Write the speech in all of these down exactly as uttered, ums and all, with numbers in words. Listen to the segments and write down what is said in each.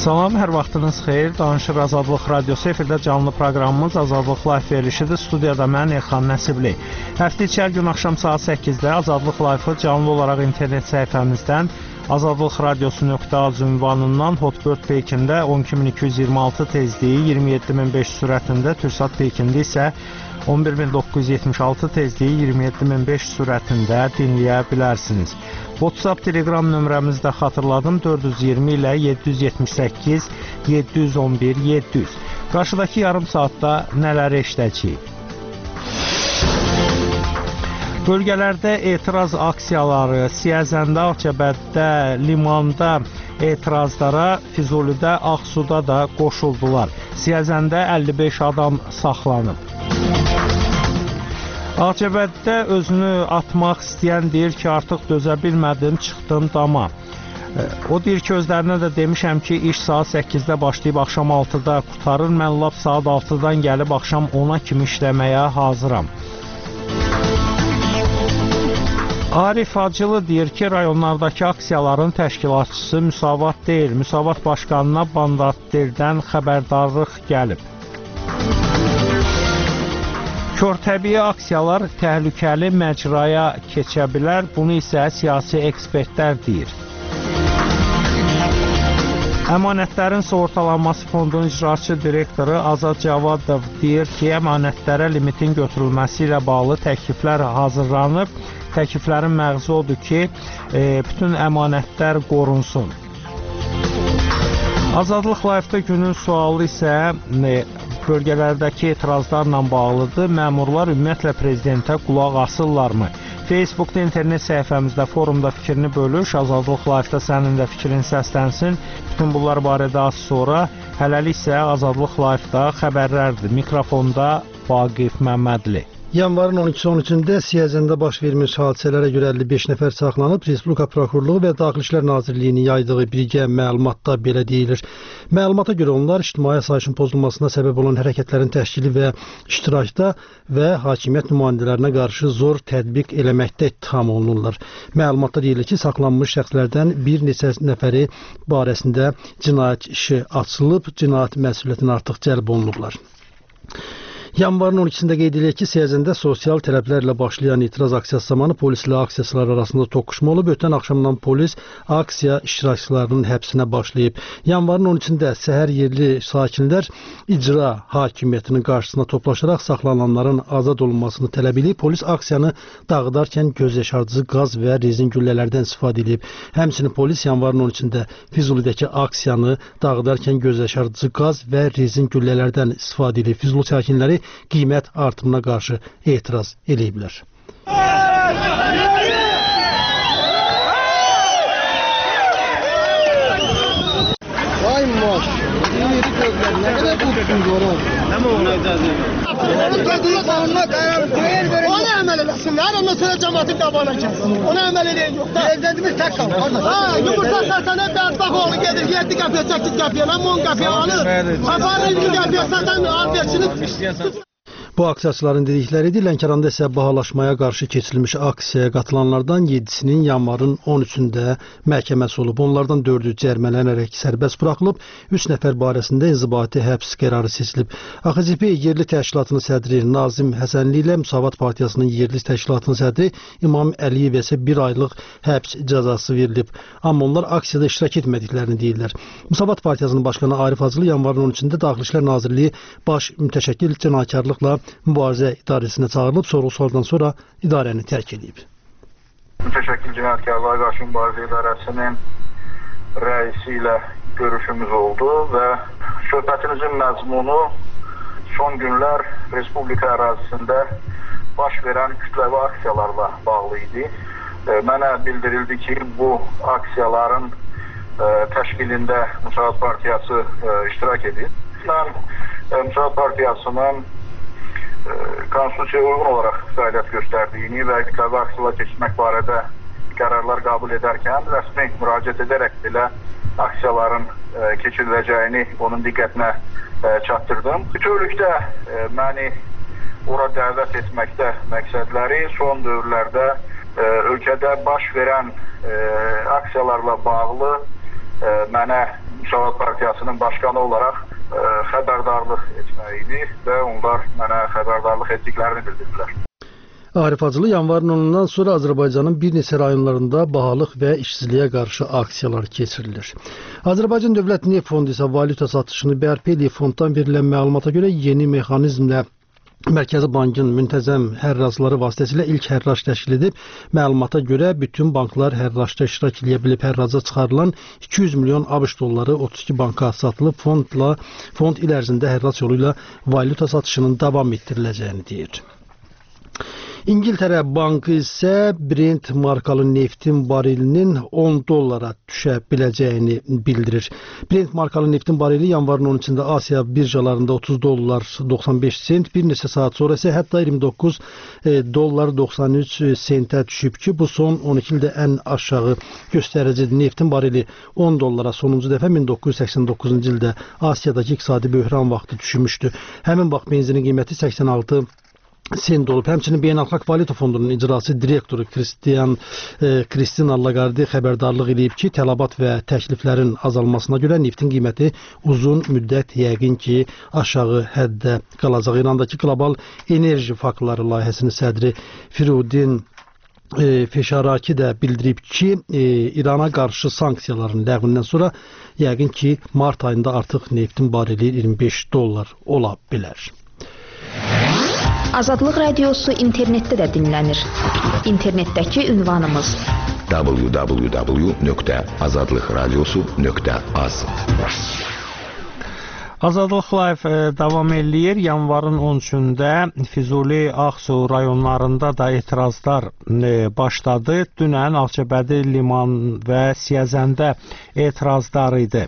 Salam, hər vaxtınız xeyir. Danışır Azadlıq Radiosu, efirdə canlı proqramımız Azadlıq Live verilişidir. Studiyada mən Elxan Nəsibli. Həftə içi hər gün axşam saat səkkizdə Azadlıq Live-ı canlı olaraq internet səhifəmizdən azadlıq radiosu nöqtə az ünvanından Hotbird peykində on iki min iki yüz iyirmi altı tezliyi, iyirmi yeddi min beş yüz sürətində, Türksat peykində isə on bir min doqquz yüz yetmiş altı tezliyi, iyirmi yeddi min beş yüz sürətində dinləyə bilərsiniz. WhatsApp, Telegram nömrəmizi də xatırladım, dörd yüz iyirmi ilə yeddi yüz yetmiş səkkiz yeddi yüz on bir yeddi yüz. Qarşıdakı yarım saatda nələri eşidəcəyik? Bölgələrdə etiraz aksiyaları, Siyəzəndə, Ağcabəddə, Limanda etirazlara, Füzulidə, Ağsuda da qoşuldular. Siyəzəndə əlli beş adam saxlanıb. Ağcabəddə özünü atmaq istəyən deyir ki, artıq dözə bilmədim, çıxdım dama. O deyir ki, özlərinə də demişəm ki, iş saat səkkizdə başlayıb axşam altıda qutarır, mən lap saat altıdan gəlib axşam ona kimi işləməyə hazıram. Arif Hacılı deyir ki, rayonlardakı aksiyaların təşkilatçısı Müsavat deyil, Müsavat başqanına Bandardeldən xəbərdarlıq gəlib. Körtəbii aksiyalar təhlükəli məcraya keçə bilər, bunu isə siyasi ekspertlər deyir. Əmanətlərin Sığortalanması Fondunun icraçı direktoru Azad Cavadov deyir ki, əmanətlərə limitin götürülməsi ilə bağlı təkliflər hazırlanıb. Təkliflərin məğzi odur ki, e, bütün əmanətlər qorunsun. Azadlıq Live-da günün sualı isə e, bölgələrdəki etirazlarla bağlıdır. Məmurlar ümumiyyətlə prezidentə qulaq asırlarmı? Facebookda, internet səhifəmizdə, forumda fikrini bölüş. Azadlıq Live-da sənin də fikrin səslənsin. Bütün bunlar barədə az sonra. Hələlik isə Azadlıq Live-da xəbərlərdir. Mikrofonda Vaqif Məmmədli. Yanvarın on ikisi on üçündə Siyəzəndə baş vermiş hadisələrə görə əlli beş nəfər saxlanıb. Respublika Prokurorluğu və Daxili İşlər Nazirliyinin yaydığı birgə məlumatda belə deyilir. Məlumata görə onlar ictimai asayişin pozulmasına səbəb olan hərəkətlərin təşkili və iştirakda və hakimiyyət nümayəndələrinə qarşı zor tətbiq eləməkdə ittiham olunurlar. Məlumatda deyilir ki, saxlanmış şəxslərdən bir neçə nəfəri barəsində cinayət işi açılıb, cinayət məsuliyyətinə artıq cəlb olunublar. Yanvarın on ikisində qeyd edilir ki, Siyəzəndə sosial tələblərlə başlayan etiraz aksiyası zamanı polislə aksiyaçılar arasında toqquşma olub. Ötən axşamdan polis aksiya iştirakçılarının həbsinə başlayıb. Yanvarın on üçündə səhər yerli sakinlər icra hakimiyyətinin qarşısına toplaşaraq saxlananların azad olunmasını tələb edib. Polis aksiyanı dağıdarkən göz yaşardıcı qaz və rezin güllələrdən istifadə edib. Həmçinin polis yanvarın on üçündə Füzulidəki aksiyanı dağıdarkən göz yaşardıcı qaz və rezin güllələrdən istifadə edib. Füzuli sakinləri qiymət artımına qarşı etiraz eləyiblər. Vay maş, iri gözlər, nə qədər qutsun görür. Nəmə ona icazə verir. Ona əməl eləsinlər, ondan sonra cəmaatın qabağına gəlsin. Ona əməl eləyən yox da. Prezidentimiz tək qalır. Ha, yumurta satan hep bədbax oğlu gedir, yeddi qəpiyə, səkkiz qəpiyə, mən on qəpiyə alır. Aparır, iki qəpiyə satan alverçini. Bu aksiyaçıların dedikləridir. Lənkəranda isə bahalaşmaya qarşı keçirilmiş aksiyaya qatılanlardan yeddisinin yanvarın on üçündə məhkəməsi olub. Onlardan dördü cərmələnərək sərbəst buraxılıb. üç nəfər barəsində inzibati həbs qərarı seçilib. A X C P yerli təşkilatının sədri Nazim Həsənli ilə Müsavat Partiyasının yerli təşkilatının sədri İmam Əliyev isə bir aylıq həbs cəzası verilib. Amma onlar aksiyada iştirak etmədiklərini deyirlər. Müsavat Partiyasının başqanı Arif Hacılı yanvarın on üçündə Daxili İşlər Nazirliyi baş mütəşəkkil cinayətkarlıqla mübarizə idarəsinə çağırılıb, sorğu-sualdan sonra idarəni tərk edib. Mütəşəkkil cinayətkarlığa qarşı mübarizə idarəsinin rəisi ilə görüşümüz oldu və söhbətimizin məzmunu son günlər Respublika ərazisində baş verən kütləvi aksiyalarla bağlı idi. Mənə bildirildi ki, bu aksiyaların təşkilində Müsavat Partiyası iştirak edir. Mən Müsavat Partiyasının Konstitusiyaya uyğun olaraq fəaliyyət göstərdiyini və kütləvi aksiyalar keçirmək barədə qərarlar qəbul edərkən rəsmi müraciət edərək belə aksiyaların keçiriləcəyini onun diqqətinə çatdırdım. Bütövlükdə məni ora dəvət etməkdə məqsədləri son dövrlərdə ölkədə baş verən aksiyalarla bağlı mənə Müsavat Partiyasının başqanı olaraq xəbərdarlıq etmək idi və onlar mənə xəbərdarlıq etdiklərini bildirdilər. Arif Hacılı yanvarın onundan sonra Azərbaycanın bir neçə rayonlarında bahalıq və işsizliyə qarşı aksiyalar keçirilir. Azərbaycan Dövlət Neft Fondu isə valyuta satışını bərpa edib. Fonddan verilən məlumata görə yeni mexanizmlə Mərkəzi Bankın müntəzəm hərrazları vasitəsilə ilk hərrac təşkil edib. Məlumata görə bütün banklar hərracda iştirak edə bilib. Hərraca çıxarılan iki yüz milyon ABŞ dolları otuz iki banka satılıb. Fondla, fond il ərzində hərrac yolu ilə valyuta satışının davam etdiriləcəyini deyir. İngiltərə Bankı isə Brent markalı neftin barilinin on dollara düşə biləcəyini bildirir. Brent markalı neftin barili yanvarın on üçündə Asiya birjalarında otuz dollar doxsan beş sent, bir neçə saat sonra isə hətta iyirmi doqquz dollar doxsan üç sentə düşüb ki, bu son on iki ildə ən aşağı göstəricidir. Neftin barili on dollara sonuncu dəfə min doqquz yüz səksən doqquzuncu ildə Asiyadakı iqtisadi böhran vaxtı düşmüşdü. Həmin vaxt benzinin qiyməti səksən altı sent olub. Həmçinin Beynəlxalq Valyuta Fondunun icraçı direktoru Kristian e, Kristina Lagarde xəbərdarlıq edib ki, tələbat və təkliflərin azalmasına görə neftin qiyməti uzun müddət yəqin ki, aşağı həddə qalacaq. İrandakı Qlobal Enerji Faktları layihəsinin sədri Firudin e, Feşaraki də bildirib ki, e, İrana qarşı sanksiyaların ləğvindən sonra yəqin ki, mart ayında artıq neftin barili iyirmi beş dollar ola bilər. Azadlıq Radiosu internetdə də dinlənir. İnternetdəki ünvanımız w w w nöqtə azadlıq radiosu nöqtə az. Azadlıq Live davam eləyir. Yanvarın on üçündə Füzuli, Ağsu rayonlarında da etirazlar başladı. Dünən Ağcabədi, Liman və Siyəzəndə etirazlar idi.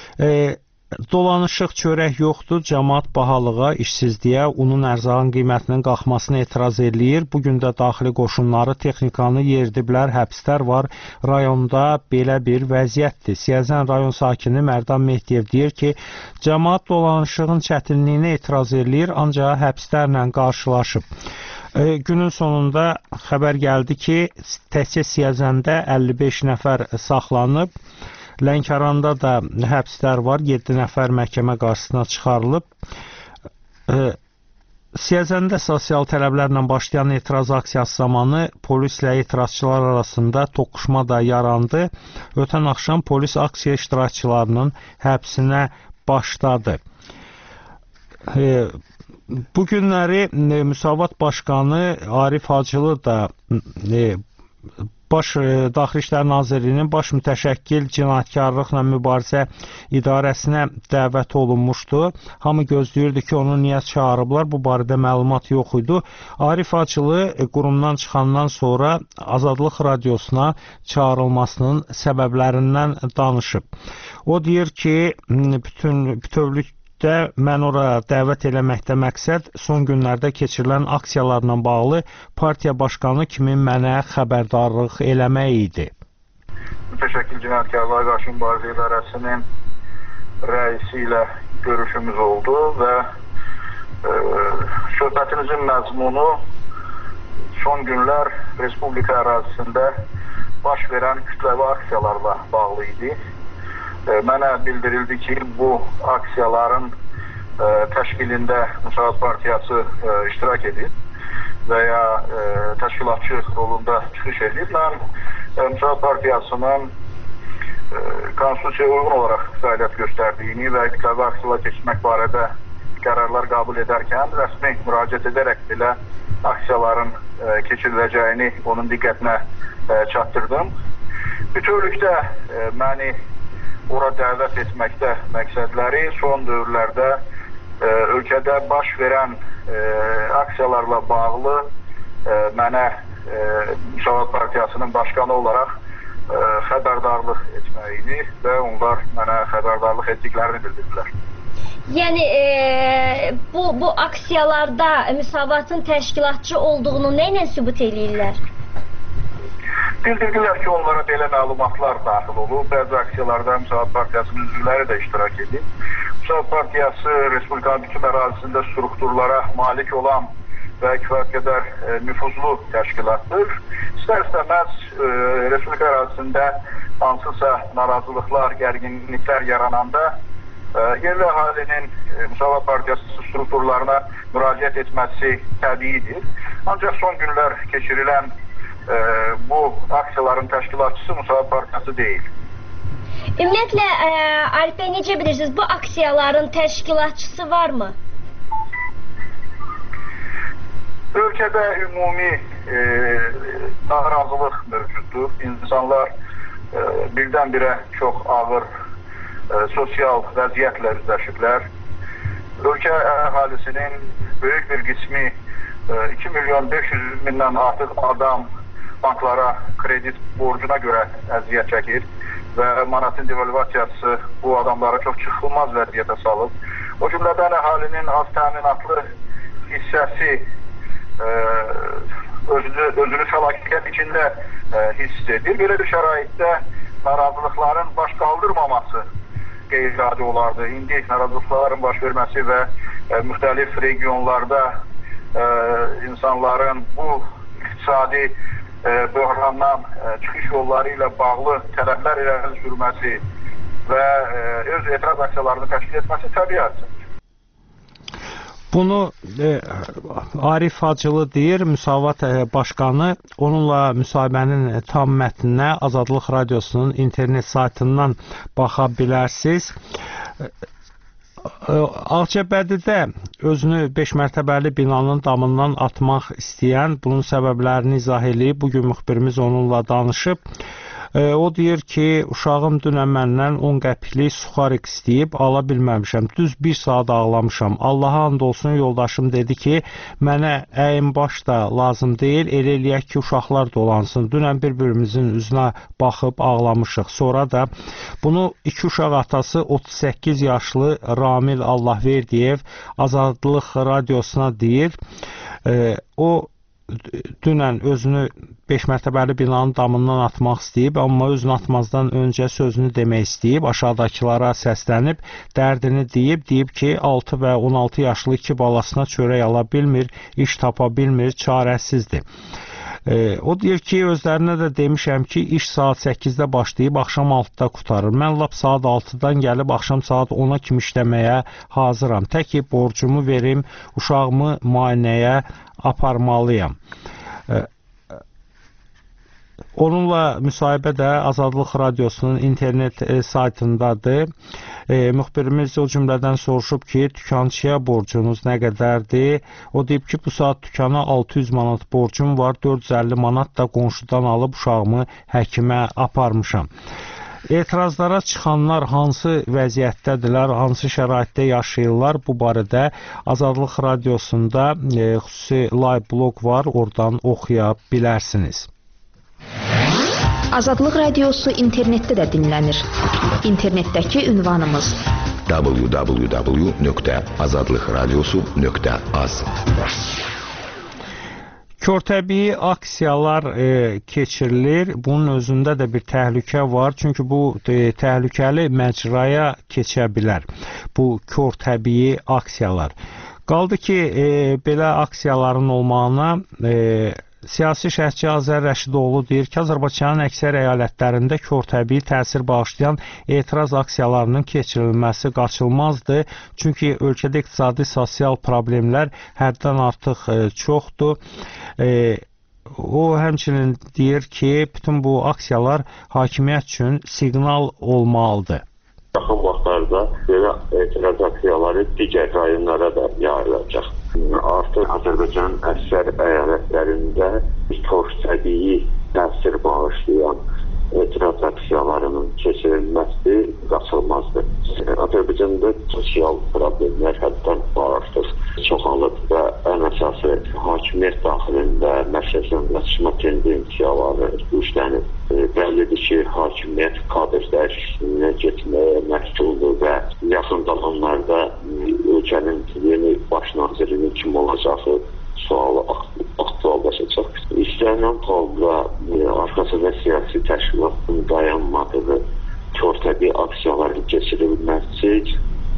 Dolanışıq çörək yoxdur, cəmaət bahalığa, işsizliyə, unun ərzağın qiymətinin qalxmasına etiraz eləyir. Bugün də daxili qoşunları, texnikanı yeridiblər, həbslər var. Rayonda belə bir vəziyyətdir. Siyəzən rayon sakini Mərdan Mehdiyev deyir ki, cəmaət dolanışığın çətinliyinə etiraz eləyir, ancaq həbslərlə qarşılaşıb. E, günün sonunda xəbər gəldi ki, təkcə Siyəzəndə əlli beş nəfər saxlanıb. Lənkəranda da həbslər var, yeddi nəfər məhkəmə qarşısına çıxarılıb. E, Siyəzəndə sosial tələblərlə başlayan etiraz aksiyası zamanı polislə etirazçılar arasında toqquşma da yarandı. Ötən axşam polis aksiya iştirakçılarının həbsinə başladı. E, bu günləri e, Müsavat Başqanı Arif Hacılı da e, Baş Daxili İşlər Nazirliyinin baş mütəşəkkil cinayətkarlıqla mübarizə idarəsinə dəvət olunmuşdu. Hamı gözləyirdi ki, onu niyə çağırıblar, bu barədə məlumat yox idi. Arif Hacılı qurumdan çıxandan sonra Azadlıq Radiosuna çağırılmasının səbəblərindən danışıb. O deyir ki, bütün bütövlük də mən ora dəvət eləməkdə məqsəd son günlərdə keçirilən aksiyalarla bağlı partiya başqanı kimi mənə xəbərdarlıq eləmək idi. Mütəşəkkil Cinayətkarlığa qarşı mübarizə idarəsinin rəisi ilə görüşümüz oldu və e, söhbətimizin məzmunu son günlər Respublika ərazisində baş verən kütləvi aksiyalarla bağlı idi. Mənə bildirildi ki, bu aksiyaların e, təşkilində Müsavat Partiyası e, iştirak edib və ya e, təşkilatçı rolunda çıxış edib. Mən e, Müsavat Partiyasının e, konstitusiyaya uyğun olaraq fəaliyyət göstərdiyini və kütləvi aksiyalar keçirmək barədə qərarlar qəbul edərkən rəsmi müraciət edərək belə aksiyaların e, keçiriləcəyini onun diqqətinə e, çatdırdım. Bütövlükdə e, məni ora dəvət etməkdə məqsədləri son dövrlərdə e, ölkədə baş verən e, aksiyalarla bağlı e, mənə e, Müsavat Partiyasının başqanı olaraq e, xəbərdarlıq etmək idi və onlar mənə xəbərdarlıq etdiklərini bildirdilər. Yəni e, bu, bu aksiyalarda Müsavatın təşkilatçı olduğunu nə ilə sübut eləyirlər? Bildirdilər ki, onlara belə məlumatlar daxil olub. Bəzi aksiyalarda Müsavat Partiyasının üzvləri də iştirak edib. Müsavat Partiyası Respublikanın bütün ərazisində strukturlara malik olan və kifayət qədər e, nüfuzlu təşkilatdır. İstər-istəməz e, Respublika ərazisində hansısa narazılıqlar, gərginliklər yarananda e, yerli əhalinin e, Müsavat Partiyası strukturlarına müraciət etməsi təbiidir. Ancaq son günlər keçirilən e, bu aksiyaların təşkilatçısı Müsavat Partiyası deyil. Ümumiyyətlə, e, Arif bəy, necə bilirsiniz, bu aksiyaların təşkilatçısı varmı? Ölkədə ümumi e, narazılıq mövcuddur. İnsanlar e, birdən-birə çox ağır e, sosial vəziyyətlə üzləşiblər. Ölkə əhalisinin böyük bir qismi e, iki milyon beş yüz mindən artıq adam banklara kredit borcuna görə əziyyət çəkir və manatın devalvasiyası bu adamlara çox çıxılmaz vəziyyətə salıb. O cümlədən əhalinin az təminatlı hissəsi özünü, özünü fəlakət içində e, hiss edir. Belə bir şəraitdə narazılıqların baş qaldırmaması qeyri-adi olardı. İndi narazılıqların baş verməsi və e, müxtəlif regionlarda e, insanların bu iqtisadi e, böhrandan e, çıxış yolları ilə bağlı tələblər irəli sürməsi və e, öz etiraz aksiyalarını təşkil etməsi təbiətdir. Bunu e, Arif Hacılı deyir, Müsavat e, Başqanı. Onunla müsahibənin tam mətninə Azadlıq Radiosunun internet saytından baxa bilərsiniz. Ağcabədidə özünü beş mərtəbəli binanın damından atmaq istəyən, bunun səbəblərini izah eləyib. Bugün müxbirimiz onunla danışıb. O deyir ki, uşağım dünən məndən on qəpiklik suxarik istəyib, ala bilməmişəm. Düz bir saat ağlamışam. Allaha and olsun, yoldaşım dedi ki, mənə əyin baş da lazım deyil, elə eləyək ki, uşaqlar dolansın. Dünən bir-birimizin üzünə baxıb ağlamışıq. Sonra da bunu iki uşaq atası otuz səkkiz yaşlı Ramil Allahverdiyev Azadlıq Radiosuna deyir. E, o dünən özünü beş mərtəbəli binanın damından atmaq istəyib, amma özünü atmazdan öncə sözünü demək istəyib, aşağıdakılara səslənib, dərdini deyib, deyib ki, altı və on altı yaşlı iki balasına çörək ala bilmir, iş tapa bilmir, çarəsizdir. E, o deyir ki, özlərinə də demişəm ki, iş saat səkkizdə başlayıb, axşam altıda qutarır. Mən lap saat altıdan gəlib, axşam saat ona kimi işləməyə hazıram. Tək ki, borcumu verim, uşağımı müayinəyə aparmalıyam. E, Onunla müsahibə də Azadlıq Radiosunun internet e, saytındadır. E, müxbirimiz o cümlədən soruşub ki, dükançıya borcunuz nə qədərdir? O deyib ki, bu saat dükana altı yüz manat borcum var, dörd yüz əlli manat da qonşudan alıb uşağımı həkimə aparmışam. Etirazlara çıxanlar hansı vəziyyətdədirlər, hansı şəraitdə yaşayırlar, bu barədə Azadlıq Radiosunda e, xüsusi live blog var, oradan oxuya bilərsiniz. Azadlıq Radiosu internetdə də dinlənir. İnternetdəki ünvanımız w w w nöqtə azadlıq radiosu nöqtə az. Körtəbii aksiyalar e, keçirilir. Bunun özündə də bir təhlükə var. Çünki bu e, təhlükəli məcraya keçə bilər. Bu körtəbii aksiyalar. Qaldı ki, e, belə aksiyaların olmağına e, siyasi şərhçi Azər Rəşidoğlu deyir ki, Azərbaycanın əksər əyalətlərində körtəbii təsir bağışlayan etiraz aksiyalarının keçirilməsi qaçılmazdır. Çünki ölkədə iqtisadi sosial problemlər həddən artıq e, çoxdur. E, o həmçinin deyir ki, bütün bu aksiyalar hakimiyyət üçün siqnal olmalıdır. Yaxın vaxtlarda belə etiraz aksiyaları digər rayonlara da yayılacaq. Artıq Azərbaycanın əksər əyalətlərində körtəbii təsir bağışlayan etiraz aksiyalarının keçirilməsi qaçılmazdır. Azərbaycanda sosial problemlər həddən artıq çoxalıb və ən əsası hakimiyyət daxilində mərkəzləşmə tendensiyaları güclənib. Bəllidir ki, hakimiyyət kadr dəyişikliyə getməyə məhkumdur və yaxın zamanlarda ölkənin yeni baş nazirinin kim olacağı sualı aktuallaşacaq. İstənilən halda arxasında siyasi təşkilatın dayanmadığı körtəbii aksiyaların keçirilməsi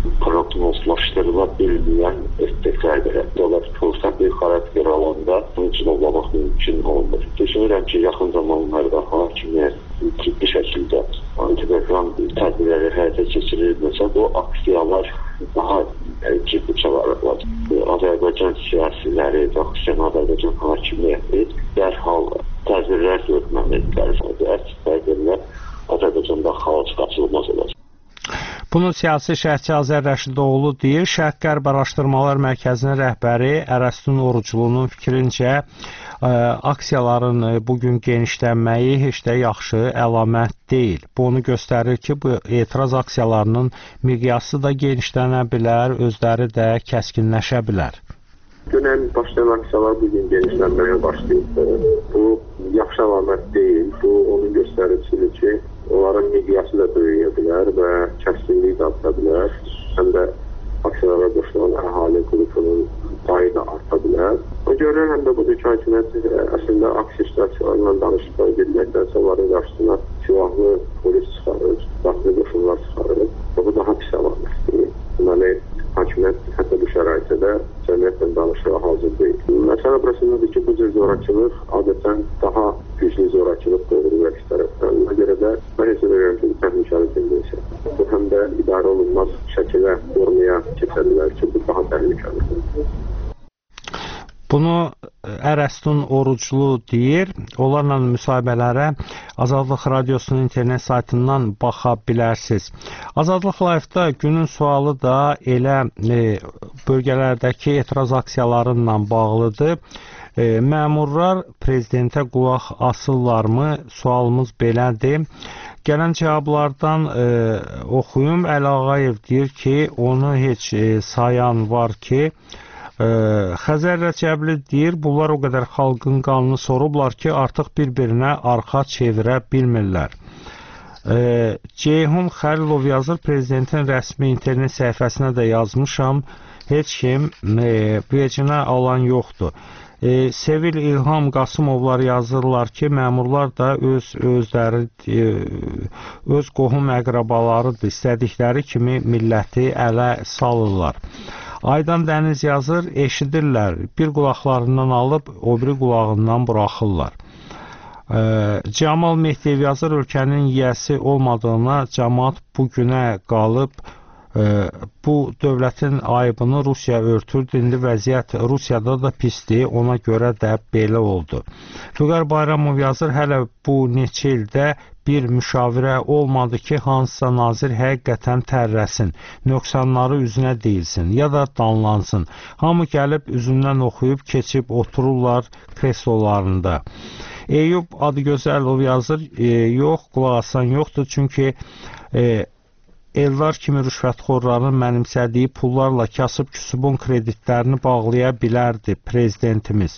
prognozlaşdırıla bilməyən effektlər belə. Onlar fürsət bir xarakter alanda bunu cavablamaq mümkün olmur. Düşünürəm ki, yaxın zamanlarda hakimiyyət ciddi şəkildə antidepressiv tədbirləri həyata keçirilməsə, bu aksiyalar daha ciddi çağırılacaq. Azərbaycan siyasiləri və xüsusən Azərbaycan hakimiyyəti dərhal tədbirlər görməlidirlər. Əks tədbirlər Azərbaycanda xaos qaçılmaz olacaq. Bunu siyasi şərhçi Azər Rəşidoğlu deyir. Şərq-Qərb Araşdırmalar Mərkəzinin rəhbəri Ərəstun Oruclunun fikrincə ə, aksiyaların bugün genişlənməyi heç də yaxşı əlamət deyil. Bu onu göstərir ki, bu etiraz aksiyalarının miqyası da genişlənə bilər, özləri də kəskinləşə bilər. Dünən başlayan aksiyalar bugün genişlənməyə başlayıb. Bu yaxşı əlamət deyil. Bu onun göstəricisidir ki, onların miqyası da böyüyə bilər və kəskinlik də arta bilər. Həm də aksiyalara qoşulan əhali qrupunun payı da arta bilər. O görə həm də bu ki, hakimiyyət əslində aksiya iştirakçılarla danışıb bilməkdənsə onların qarşısına silahlı polis çıxarır, daxili qoşunlar çıxarır. Bu daha pis əlamətdir. Deməli, hakimiyyət hətta bu şəraitdə də cəmiyyətlə danışığa hazır deyil. Məsələ burasındadır ki, bu cür zorakılıq adətən daha güclü zorakılıq doğurur əks tərəfdən. Ona görə də mən hesab edirəm ki, bu təhlükəli tendensiya. Bu həm də idarə olunmaz şəkilə, formaya keçə bilər ki, bu daha təhlükəlidir. Bunu Ərəstun Oruclu deyir. Onlarla müsahibələrə Azadlıq Radiosunun internet saytından baxa bilərsiniz. Azadlıq Live-da günün sualı da elə e, bölgələrdəki etiraz aksiyalarıyla bağlıdır. E, məmurlar prezidentə qulaq asırlarmı? Sualımız belədir. Gələn cavablardan e, oxuyum. Əli Ağayev deyir ki, onu heç e, sayan var ki, Ə, Xəzər Rəcəbli deyir, bunlar o qədər xalqın qanını sorublar ki, artıq bir-birinə arxa çevirə bilmirlər. Ə, Ceyhun Xəlilov yazır, prezidentin rəsmi internet səhifəsinə də yazmışam, heç kim e, vecinə alan yoxdur. E, Sevil İlham Qasımovlar yazırlar ki, məmurlar da öz özləri, e, öz qohum əqrabalarıdır, istədikləri kimi milləti ələ salırlar. Aydan Dəniz yazır, eşidirlər, bir qulaqlarından alıb, o biri qulağından buraxırlar. E, Camal Mehdiyev yazır, ölkənin yiyəsi olmadığına cəmaat bu günə qalıb, e, bu dövlətin ayıbını Rusiya örtürdü, indi vəziyyət Rusiyada da pisdir, ona görə də belə oldu. Füqar Bayramov yazır, hələ bu neçə ildə bir müşavirə olmadı ki, hansısa nazir həqiqətən tərrəsin, nöqsanları üzünə deyilsin, ya da danlansın. Hamı gəlib üzündən oxuyub, keçib otururlar kreslolarında. Eyüp Adıgözəlov yazır, e, yox, qulaq asan yoxdur, çünki e, Eldar kimi rüşvətxorların mənimsədiyi pullarla kasıb-küsubun kreditlərini bağlaya bilərdi prezidentimiz.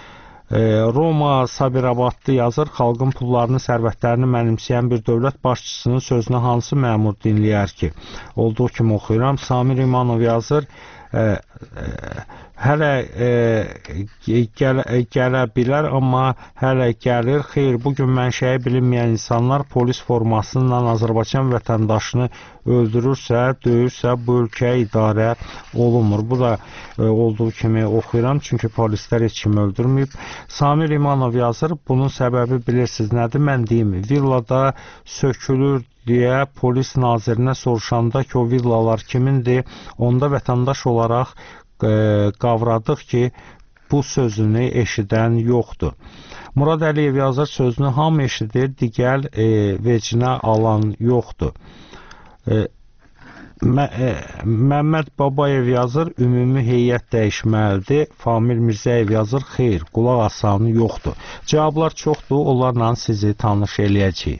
Roma Sabirabadlı yazır, xalqın pullarını, sərvətlərini mənimsəyən bir dövlət başçısının sözünü hansı məmur dinləyər ki? Olduğu kimi oxuyuram. Samir İmanov yazır, ə, ə, hələ ə, gələ, gələ bilər, amma hələ gəlir. Xeyr, bugün mənşəyi bilinməyən insanlar polis formasıyla Azərbaycan vətəndaşını öldürürsə, döyürsə, bu ölkəyə idarə olunmur. Bu da ə, olduğu kimi oxuyuram, çünki polislər heç kimi öldürməyib. Samir İmanov yazır, bunun səbəbi bilirsiniz nədir? Mən deyim, villada sökülür deyə polis nazirinə soruşanda ki, o villalar kimindir, onda vətəndaş olaraq e, qavradıq ki, bu sözünü eşidən yoxdur. Murad Əliyev yazır, sözünü hamı eşidir, digər e, vecinə alan yoxdur. E, Mə e, Məmməd Babayev yazır, ümumi heyət dəyişməlidir. Famil Mirzəyev yazır, xeyr, qulaq asanı yoxdur. Cavablar çoxdur, onlarla sizi tanış eləyəcəyik.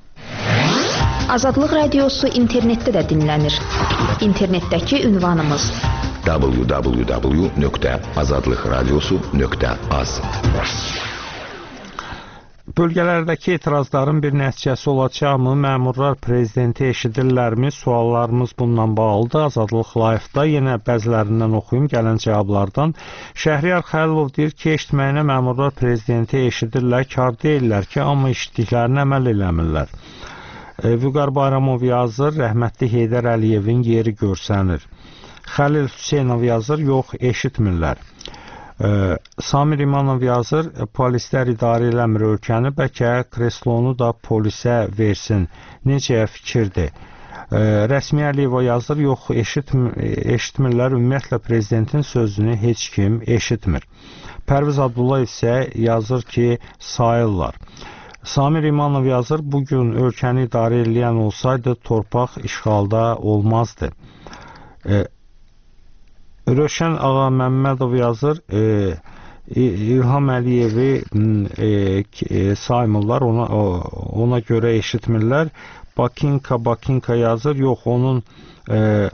Azadlıq Radiosu internetdə də dinlənir. İnternetdəki ünvanımız w w w nöqtə azadlıq radiosu nöqtə az. Bölgələrdəki etirazların bir nəticəsi olacaqmı? Məmurlar prezidenti eşidirlərmi? Suallarımız bununla bağlıdır. Azadlıq Live-da yenə bəzilərindən oxuyum gələn cavablardan. Şəhriyar Xəlilov deyir ki, eşitməyinə məmurlar prezidenti eşidirlər, kar deyirlər ki, amma eşitdiklərini əməl eləmirlər. Vüqar Bayramov yazır, rəhmətli Heydər Əliyevin yeri görsənir. Xəlil Hüseynov yazır, yox, eşitmirlər. Samir İmanov yazır, polislər idarə eləmir ölkəni, bəlkə kreslonu da polisə versin. Necə fikirdir? Rəsmi Əliyeva yazır, yox, eşitmir, eşitmirlər, ümumiyyətlə prezidentin sözünü heç kim eşitmir. Pərviz Abdullayev isə yazır ki, sayırlar. Samir İmanov yazır, bugün ölkəni idarə edən olsaydı, torpaq işğalda olmazdı. E, Röşən Ağa Məmmədov yazır, e, İlham Əliyevi e, saymırlar, ona, ona görə eşitmirlər. Bakinka Bakinka yazır, yox, onun e,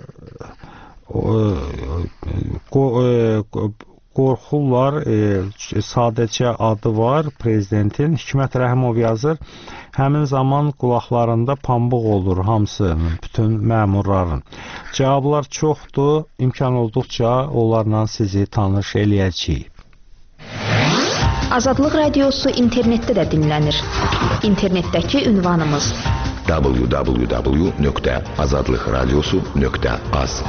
o, e, qorxurlar, e, sadəcə adı var prezidentin. Hikmət Rəhimov yazır, həmin zaman qulaqlarında pambıq olur hamısının, bütün məmurların. Cavablar çoxdur, imkan olduqca onlarla sizi tanış eləyəcəyik. Azadlıq Radiosu internetdə də dinlənir. İnternetdəki ünvanımız w w w nöqtə azadlıq radiosu nöqtə az.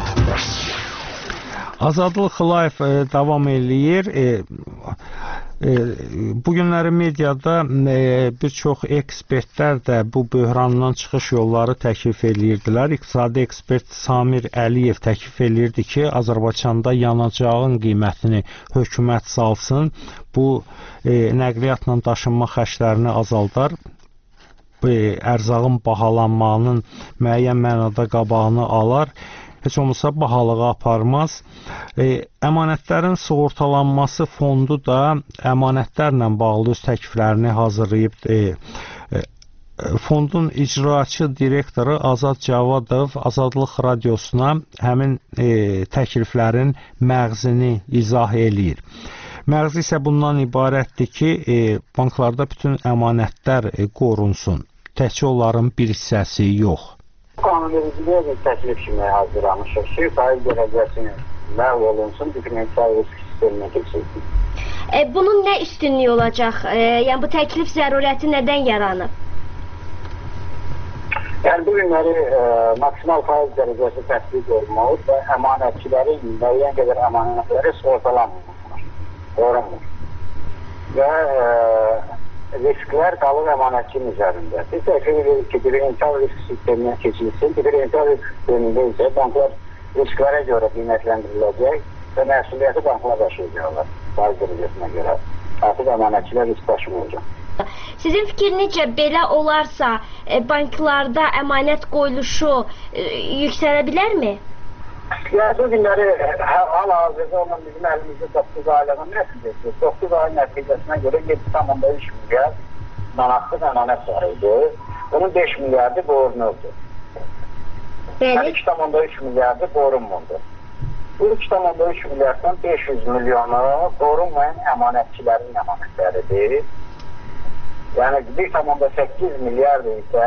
Azadlıq Live e, davam eləyir. E, e, bu günləri mediada e, bir çox ekspertlər də bu böhrandan çıxış yolları təklif eləyirdilər. İqtisadi ekspert Samir Əliyev təklif eləyirdi ki, Azərbaycanda yanacağın qiymətini hökumət salsın. Bu e, nəqliyyatla daşınma xərclərini azaldar. E, ərzağın bahalanmanın müəyyən mənada qabağını alar. Heç olmasa bahalığa aparmaz. E, əmanətlərin sığortalanması fondu da əmanətlərlə bağlı öz təkliflərini hazırlayıb. E, e, fondun icraçı direktoru Azad Cavadov Azadlıq Radiosuna həmin e, təkliflərin məğzini izah eləyir. Məğzi isə bundan ibarətdir ki, e, banklarda bütün əmanətlər e, qorunsun. Təkcə onların bir hissəsi yox. Qanunvericiliyə bir təklif kimi hazırlamışıq ki, faiz dərəcəsini ləğv olunsun, diferensial risk sisteminə keçilsin. E, bunun nə üstünlüyü olacaq? E, yəni bu təklif zərurəti nədən yaranıb? Yəni bu günləri e, maksimal faiz dərəcəsi təsdiq olunmalı və əmanətçilərin müəyyən qədər əmanətləri sığortalanmır, qorunmur. Və e, risklər qalır əmanətçinin üzərində. Biz təklif edirik ki, diferensial risk sisteminə keçilsin. Diferensial risk sistemində isə banklar risklərə görə qiymətləndiriləcək və məsuliyyəti banklar daşıyacaqlar faiz dərəcəsinə görə. Artıq əmanətçilər risk daşımayacaq. Sizin fikrinizcə belə olarsa e, banklarda əmanət qoyuluşu e, yüksələ bilərmi? Yəni bu günləri hal-hazırda olan bizim əlimizdə doqquz aylığın nəticəsi. doqquz ayın nəticəsinə görə yeddi tam üç milyar manatlıq əmanət var idi. Bunun beş milyardı qorunurdu. Yəni iki tam üç milyardı qorunmurdu. Bu iki tam üç milyarddan beş yüz milyonu qorunmayan əmanətçilərin əmanətləridir. Yəni bir tam səkkiz milyard isə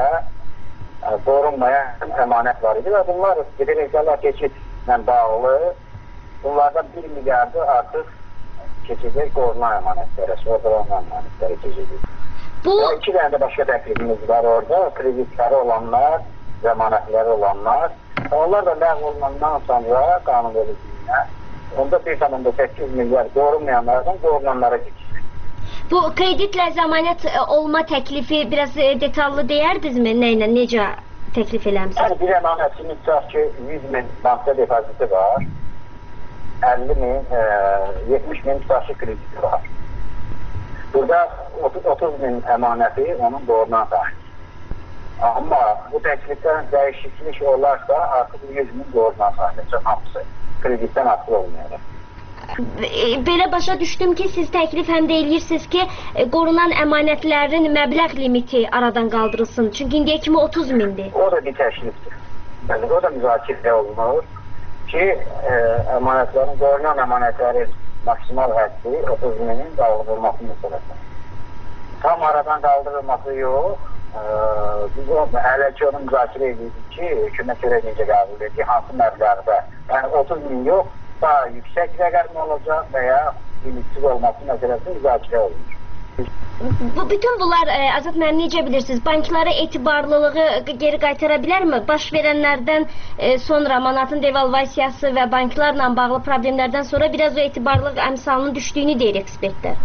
qorunmayan əmanət var idi və bunlar diferensiallar keçidlə bağlı bunlardan bir milyardı artıq keçəcək qorunan əmanətlərə, sığortalanan əmanətlərə keçəcək. Bu... Yəni, iki dənə də başqa təklifimiz var orada, kreditləri olanlar, zəmanətləri olanlar. Onlar da ləğv olunandan sonra qanunvericiliyinə, onda bir tam səkkiz milyar qorunmayanlardan qorunanlara keçəcək. Bu kreditlə zəmanət olma təklifi biraz detallı deyərdinizmi? Nə ilə, necə təklif eləmişsiniz? Yəni, bir əmanətçinin tutaq ki, yüz min bankda depoziti var, əlli min, yetmiş min tutaq ki, krediti var. Burada otuz min əmanəti onun qorunan sahib. Amma bu təklifdən dəyişiklik olarsa, artıq yüz min qorunan sahib hamısı. Kreditdən asılı olmayacaq. Belə başa düşdüm ki, siz təklif həm də eləyirsiniz ki, qorunan əmanətlərin məbləğ limiti aradan qaldırılsın. Çünki indiyə kimi otuz mindir. O da bir təklifdir. Yəni, o da müzakirə olunur ki, e, əmanətlərin, qorunan əmanətlərin maksimal həddi otuz minin qaldırılması məsələsi. Tam aradan qaldırılması yox. E, biz o, hələ ki onu müzakirə edirik ki, hökumət görə necə qəbul edir ki, hansı məbləğdə. Yəni otuz min yox, daha yüksək rəqəm olacaq və ya limitsiz olması məsələsi müzakirə olunur. Bu bütün bunlar e, Azad müəllim necə bilirsiniz? Banklara etibarlılığı geri qaytara bilərmi? Baş verənlərdən e, sonra manatın devalvasiyası və banklarla bağlı problemlərdən sonra biraz o etibarlılıq əmsalının düşdüyünü deyir ekspertlər.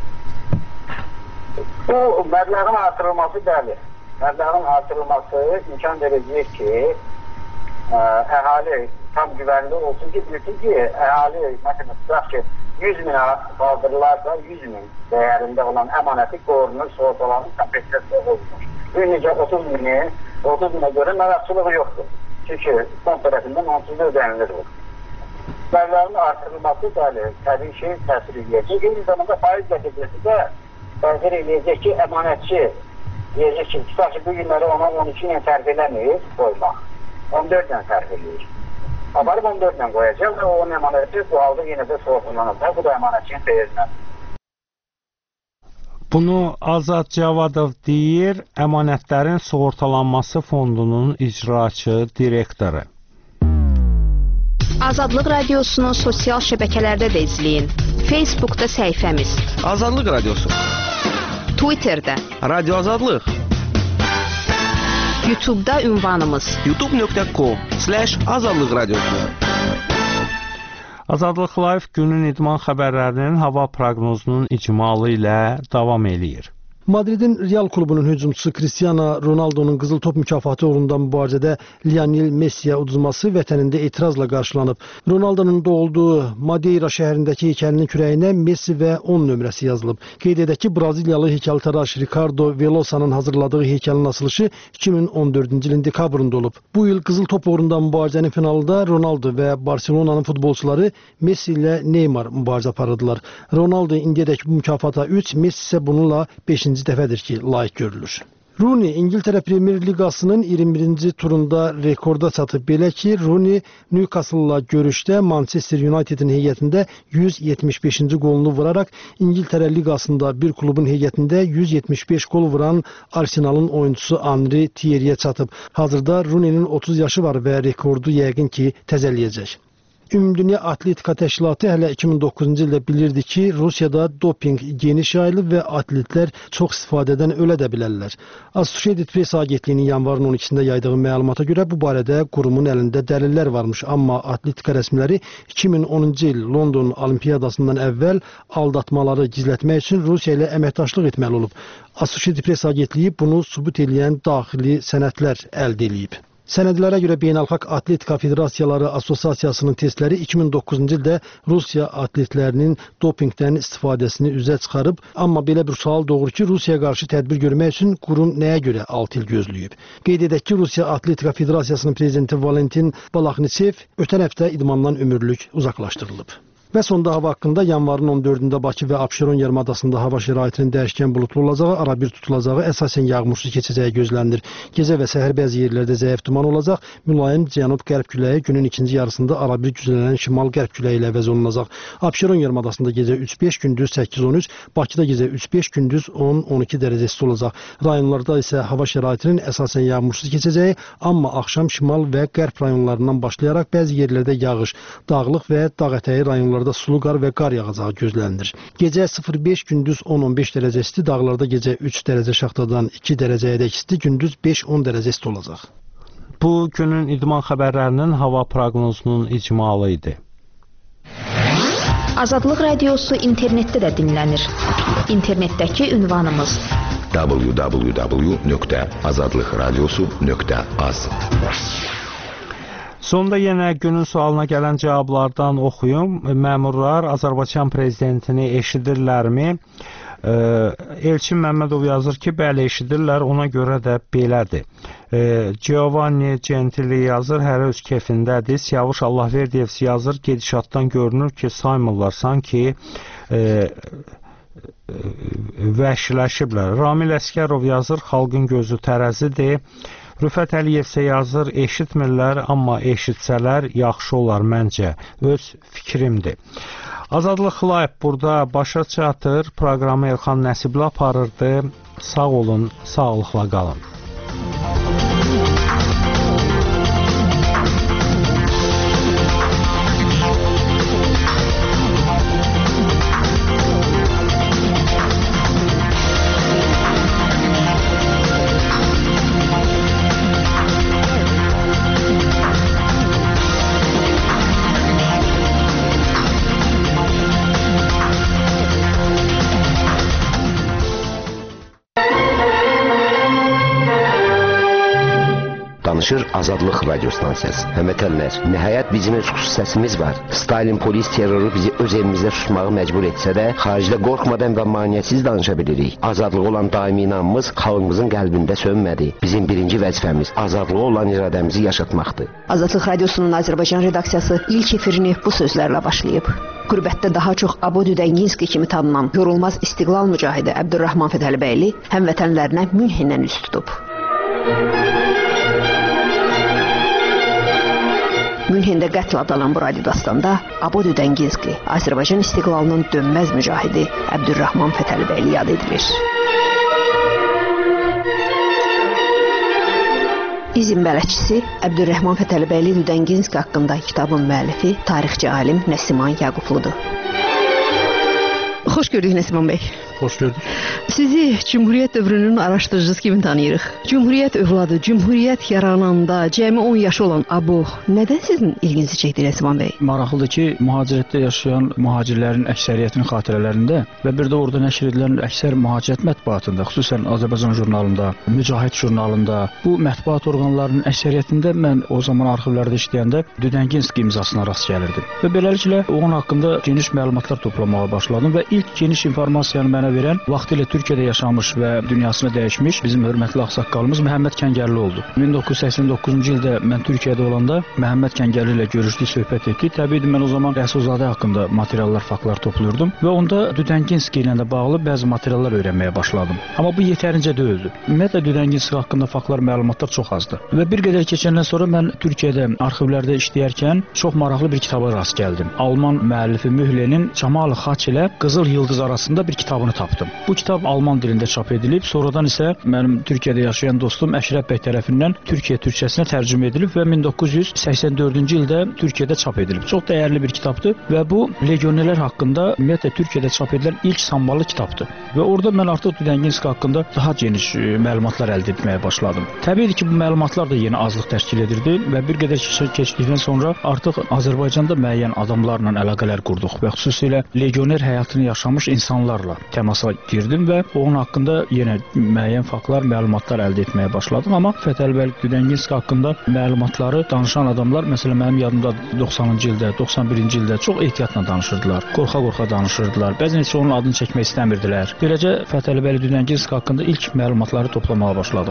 Bu məbləğin artırılması bəli. Məbləğin artırılması imkan verəcək ki, ə, əhali tam güvənli olsun ki, bilsin ki, əhali məsələn tutaq ki, yüz minə qaldırılarsa yüz min dəyərində olan əmanəti qorunur, sığortalanır, kompensasiya olunur. Bir necə otuz mini, otuz minə görə məvəqçılığı yoxdur. Çünki son tərəfindən onsuz da ödənilir bu. Məbləğin artırılması bəli, təbii ki, təsir edəcək. Eyni zamanda faiz nəticəsi də təsir edəcək ki, əmanətçi deyəcək ki, tutaq ki, bu günləri ona on iki ilə sərf eləməyir, qoymaq. on dörd ilə sərf edir. Aparıb on dörd ilə qoyacaq və o əmanəti bu halda yenə də soğuqlanacaq. Bu da əmanətçinin xeyrinə. Bunu Azad Cavadov deyir, Əmanətlərin Sığortalanması Fondunun icraçı direktoru. Azadlıq Radiosunu sosial şəbəkələrdə də izləyin. Facebookda səhifəmiz Azadlıq Radiosu, Twitterdə Radio Azadlıq, YouTube'da ünvanımız youtube nöqtə com slash azadlıq radiosu. Azadlıq Live günün idman xəbərlərinin hava proqnozunun icmalı ilə davam eləyir. Madridin Real klubunun hücumçusu Cristiano Ronaldo'nun qızıl top mükafatı uğrunda mübarizədə Lionel Messi'yə uduzması vətənində etirazla qarşılanıb. Ronaldo'nun doğulduğu Madeira şəhərindəki heykəlinin kürəyinə Messi və on nömrəsi yazılıb. Qeyd edək ki, Braziliyalı heykəltaraş Ricardo Velosa'nın hazırladığı heykəlin açılışı iki min on dördüncü ilin dekabrında olub. Bu il qızıl top uğrunda mübarizənin finalında Ronaldo və Barcelona'nın futbolçuları Messi ilə Neymar mübarizə aparırdılar. Ronaldo indiyədək bu mükafata üç, Messi isə bununla beşinci dəfədir ki, layiq görülür. Rooney İngiltərə Premier Liqasının iyirmi birinci turunda rekorda çatıb. Belə ki, Rooney Newcastle-la görüşdə Manchester United-in heyətində yüz yetmiş beşinci qolunu vuraraq İngiltərə Liqasında bir klubun heyətində yüz yetmiş beş qol vuran Arsenalın oyuncusu Henry Thierry'yə çatıb. Hazırda Rooney'nin otuz yaşı var və rekordu yəqin ki, təzələyəcək. Ümumdünya Atletika Təşkilatı hələ iki min doqquzuncu ildə bilirdi ki, Rusiyada doping geniş yayılıb və atletlər çox istifadədən ölə də bilərlər. Associated Press agentliyinin yanvarın on ikisində yaydığı məlumata görə bu barədə qurumun əlində dəlillər varmış, amma atletika rəsmiləri iki min onuncu il London Olimpiyadasından əvvəl aldatmaları gizlətmək üçün Rusiya ilə əməkdaşlıq etməli olub. Associated Press agentliyi bunu sübut edən daxili sənədlər əldə edib. Sənədlərə görə Beynəlxalq Atletika Federasiyaları Assosiasiyasının testləri iki min doqquzuncu ildə Rusiya atletlərinin dopingdən istifadəsini üzə çıxarıb, amma belə bir sual doğur ki, Rusiyaya qarşı tədbir görmək üçün qurum nəyə görə altı il gözləyib? Qeyd edək ki, Rusiya Atletika Federasiyasının prezidenti Valentin Balaxnisev ötən həftə idmandan ömürlük uzaqlaşdırılıb. Və sonda hava haqqında yanvarın on dördündə Bakı və Abşeron yarımadasında hava şəraitinin dəyişkən bulutlu olacağı, arabir tutulacağı, əsasən yağmursuz keçəcəyi gözlənilir. Gecə və səhər bəzi yerlərdə zəif duman olacaq, mülayim cənub-qərb küləyi günün ikinci yarısında arabir güclənən şimal-qərb küləyi ilə əvəz olunacaq. Abşeron yarımadasında gecə üç beş, gündüz səkkiz on üç, Bakıda gecə üç beş, gündüz on on iki dərəcə isti olacaq. Rayonlarda isə hava şəraitinin əsasən yağmursuz keçəcəyi, amma axşam şimal və qərb rayonlarından başlayaraq bəzi yerlərdə yağış, dağlıq və dağ ətəyi rayonlarda da sulu qar və qar yağacağı gözlənilir. Gecə sıfır beş, gündüz on on beş dərəcə isti, dağlarda gecə üç dərəcə şaxtadan iki dərəcəyədək isti, gündüz beş on dərəcə isti olacaq. Bu günün idman xəbərlərinin hava proqnozunun icmalı idi. Azadlıq Radiosu internetdə də dinlənir. İnternetdəki ünvanımız w w w nöqtə azadlıq radiosu nöqtə az. Sonda yenə günün sualına gələn cavablardan oxuyum. Məmurlar Azərbaycan prezidentini eşidirlərmi? E, Elçin Məmmədov yazır ki, bəli eşidirlər, ona görə də belədir. E, Giovanni Gentili yazır, hər öz kefindədir. Siyavuş Allahverdiyev yazır, gedişatdan görünür ki, saymırlar sanki e, vəhşiləşiblər. Ramil Əskərov yazır, xalqın gözü tərəzidir. Rüfət Əliyevsə yazır, eşitmirlər, amma eşitsələr yaxşı olar məncə, öz fikrimdir. Azadlıq Live burada başa çatır, proqramı Elxan Nəsibli aparırdı. Sağ olun, sağlıqla qalın. danışır Azadlıq radio stansiyası. Həmvətənlər, nəhayət bizim öz xüsusəsimiz var. Stalin polis terroru bizi öz evimizdə tutmağı məcbur etsə də, xaricdə qorxmadan və maneəsiz danışa bilirik. Azadlığı olan daimi inamımız xalqımızın qəlbində sönmədi. Bizim birinci vəzifəmiz azadlığı olan iradəmizi yaşatmaqdır. Azadlıq radiosunun Azərbaycan redaksiyası ilk efirini bu sözlərlə başlayıb. Qürbətdə daha çox Abo Düdənginski kimi tanınan yorulmaz istiqlal mücahidi Əbdürrahman Fətəlibəyli həmvətənlərinə Münhendən üz tutub. Münhendə qətl adalan bu radiodastanda Abo Düdənginski, Azərbaycan istiqlalının dönməz mücahidi Əbdürrahman Fətəlibəyli yad edilir. İzin bələdçisi Əbdürrahman Fətəlibəyli Düdənginski haqqında kitabın müəllifi tarixçi alim Nəsiman Yaqubludur. Xoş gördük Nəsiman bəy. Xoş gördük. Sizi Cümhuriyyət dövrünün araşdırıcısı kimi tanıyırıq. Cümhuriyyət övladı, Cümhuriyyət yarananda cəmi on yaşı olan Abo nədən sizin ilginizi çəkdi Nəsiman bəy? Maraqlıdır ki, mühacirətdə yaşayan mühacirlərin əksəriyyətinin xatirələrində və bir də orada nəşr edilən əksər mühacirət mətbuatında, xüsusən Azərbaycan jurnalında, Mücahid jurnalında, bu mətbuat orqanlarının əksəriyyətində mən o zaman arxivlərdə işləyəndə Düdənginski imzasına rast gəlirdim. Və beləliklə onun haqqında geniş məlumatlar toplamağa başladım və ilk geniş informasiyanı mənə verən vaxtilə Türkiyədə yaşamış və dünyasını dəyişmiş bizim hörmətli ağsaqqalımız Məhəmməd Kəngərli oldu. min doqquz yüz səksən doqquzuncu ildə mən Türkiyədə olanda Məhəmməd Kəngərli ilə görüşdük, söhbət etdik. Təbiidir, mən o zaman Rəsulzadə haqqında materiallar, faktlar topluyordum və onda Düdənginski ilə də bağlı bəzi materiallar öyrənməyə başladım. Amma bu yetərincə deyildi. Ümumiyyətlə Düdənginski haqqında faktlar, məlumatlar çox azdı. Və bir qədər keçəndən sonra mən Türkiyədə arxivlərdə işləyərkən çox maraqlı bir kitaba rast gəldim. Alman müəllifi Mühlenin Cəmal Xaç ilə Qızıl Yıldız arasında bir kitabını tapdım. Bu kitab alman dilində çap edilib, sonradan isə mənim Türkiyədə yaşayan dostum Əşrəf bəy tərəfindən Türkiyə türkçəsinə tərcümə edilib və min doqquz yüz səksən dördüncü ildə Türkiyədə çap edilib. Çox dəyərli bir kitabdır və bu legionerlər haqqında ümumiyyətlə Türkiyədə çap edilən ilk samballı kitabdır. Və orada mən artıq Düdənginski haqqında daha geniş məlumatlar əldə etməyə başladım. Təbiidir ki, bu məlumatlar da yenə azlıq təşkil edirdi və bir qədər keçdikdən sonra artıq Azərbaycanda müəyyən adamlarla əlaqələr qurduq və xüsusilə legioner həyatını yaşamış insanlarla təmasa girdim və onun haqqında yenə müəyyən faktlar, məlumatlar əldə etməyə başladım. Amma Fətəlibəyli Düdənginski haqqında məlumatları danışan adamlar, məsələn, mənim yadımda doxsanıncı ildə, doxsan birinci ildə çox ehtiyatla danışırdılar, qorxa-qorxa danışırdılar. Bəzən heç onun adını çəkmək istəmirdilər. Beləcə Fətəlibəyli Düdənginski haqqında ilk məlumatları toplamağa başladıq.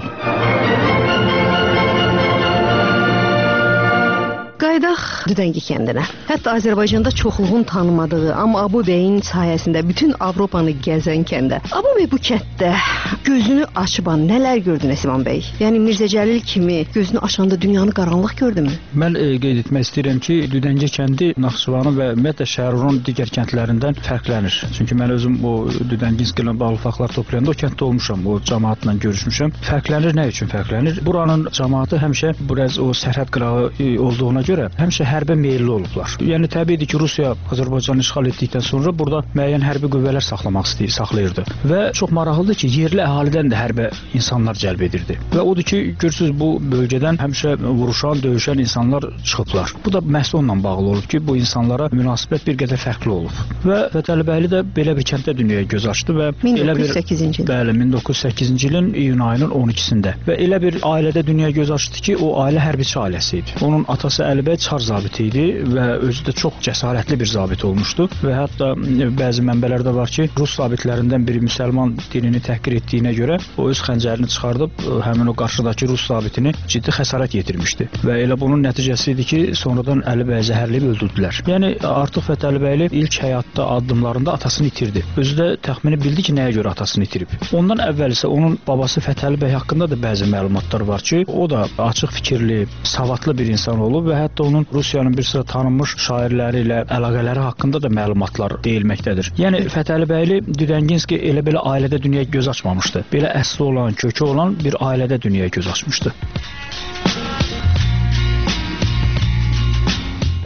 Qaydaq Düdəngi kəndinə. Hətta Azərbaycanda çoxluğun tanımadığı, amma Abo bəyin sayəsində bütün Avropanı gəzən kəndə. Abo bəy bu kənddə gözünü açıban nələr gördü Nəsiman bəy? Yəni Mirzə Cəlil kimi gözünü açanda dünyanı qaranlıq gördümü? Mən e, qeyd etmək istəyirəm ki, Düdəngi kəndi Naxçıvanın və ümumiyyətlə Şərurun digər kəndlərindən fərqlənir. Çünki mən özüm o Düdənginski ilə bağlı faktlar toplayanda o kənddə olmuşam, o cəmaatla görüşmüşəm. Fərqlənir, nə üçün fərqlənir? Buranın cəmaatı həmişə biraz o sərhəd qırağı olduğuna görə həmişə hərbə meyilli olublar. Yəni təbiidir ki, Rusiya Azərbaycanı işğal etdikdən sonra burada müəyyən hərbi qüvvələr saxlamaq istəyir, saxlayırdı. Və çox maraqlıdır ki, yerli əhalidən də hərbə insanlar cəlb edirdi. Və odur ki, görürsüz bu bölgədən həmişə vuruşan, döyüşən insanlar çıxıblar. Bu da məhz onunla bağlı olub ki, bu insanlara münasibət bir qədər fərqli olub. Və Fətəlibəyli də belə bir kənddə dünyaya göz açdı və min doqquz yüz səkkizinci il. Bəli, min doqquz yüz səkkizinci ilin iyun ayının on ikisində. Və elə bir ailədə dünyaya göz açdı ki, o ailə hərbiçi ailəsi idi. Onun atası Əlibəy çar zabiti idi və özü də çox cəsarətli bir zabit olmuşdu və hətta bəzi mənbələrdə var ki, Rus zabitlərindən biri müsəlman dinini təhqir etdiyinə görə o öz xəncərini çıxardıb həmin o qarşıdakı Rus zabitini ciddi xəsarət yetirmişdi və elə bunun nəticəsi idi ki, sonradan Əlibəyi zəhərləyib öldürdülər. Yəni artıq Fətəlibəyli ilk həyatda addımlarında atasını itirdi. Özü də təxmini bildi ki, nəyə görə atasını itirib. Ondan əvvəl isə onun babası Fətəlibəy haqqında da bəzi məlumatlar var ki, o da açıq fikirli, savadlı bir insan olub və hətta onun Rusiyanın bir sıra tanınmış şairləri ilə əlaqələri haqqında da məlumatlar deyilməkdədir. Yəni Fətəlibəyli Düdənginski elə belə ailədə dünyaya göz açmamışdı. Belə əsli olan, kökü olan bir ailədə dünyaya göz açmışdı. Həyatının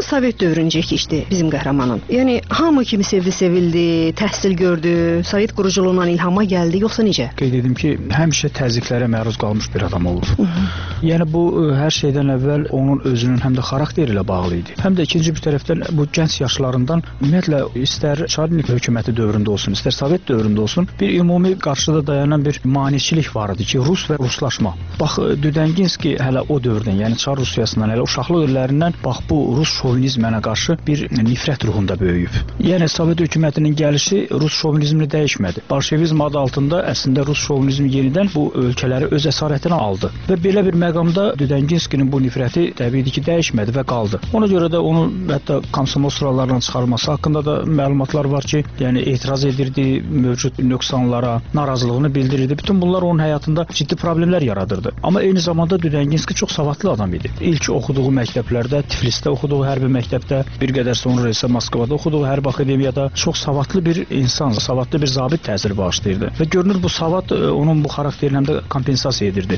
Sovet dövrüncə keçdi bizim qəhrəmanın. Yəni hamı kimi sevdi, sevildi, təhsil gördü, Sovet quruculuğundan ilhama gəldi, yoxsa necə? Qeyd edim ki, həmişə təzyiqlərə məruz qalmış bir adam olub. Hı -hı. Yəni bu hər şeydən əvvəl onun özünün həm də xarakteri ilə bağlı idi. Həm də ikinci bir tərəfdən bu gənc yaşlarından ümumiyyətlə istər Çarlik hökuməti dövründə olsun, istər Sovet dövründə olsun, bir ümumi qarşıda dayanan bir maneçilik var idi ki, Rus və ruslaşma. Bax, Düdənginski hələ o dövrdən, yəni Çar Rusiyasından, hələ uşaqlıq illərindən bax bu Rus şovinizminə qarşı bir nifrət ruhunda böyüyüb. Yəni Sovet hökumətinin gəlişi Rus şovinizmini dəyişmədi. Bolşevizm adı altında əslində Rus şovinizmi yenidən bu ölkələri öz əsarətinə aldı və belə bir məqamda Düdənginskinin bu nifrəti təbii ki, dəyişmədi və qaldı. Ona görə də onun hətta komsomol sıralarından çıxarılması haqqında da məlumatlar var ki, yəni etiraz edirdi mövcud nöqsanlara, narazılığını bildirirdi. Bütün bunlar onun həyatında ciddi problemlər yaradırdı. Amma eyni zamanda Düdənginski çox savadlı adam idi. İlk oxuduğu məktəblərdə, Tiflisdə oxuduğu hərbi məktəbdə, bir qədər sonra isə Moskvada oxuduğu hərbi akademiyada çox savadlı bir insan, savadlı bir zabit təsiri bağışlayırdı. Və görünür bu savad onun bu xarakterini həm də kompensasiya edirdi.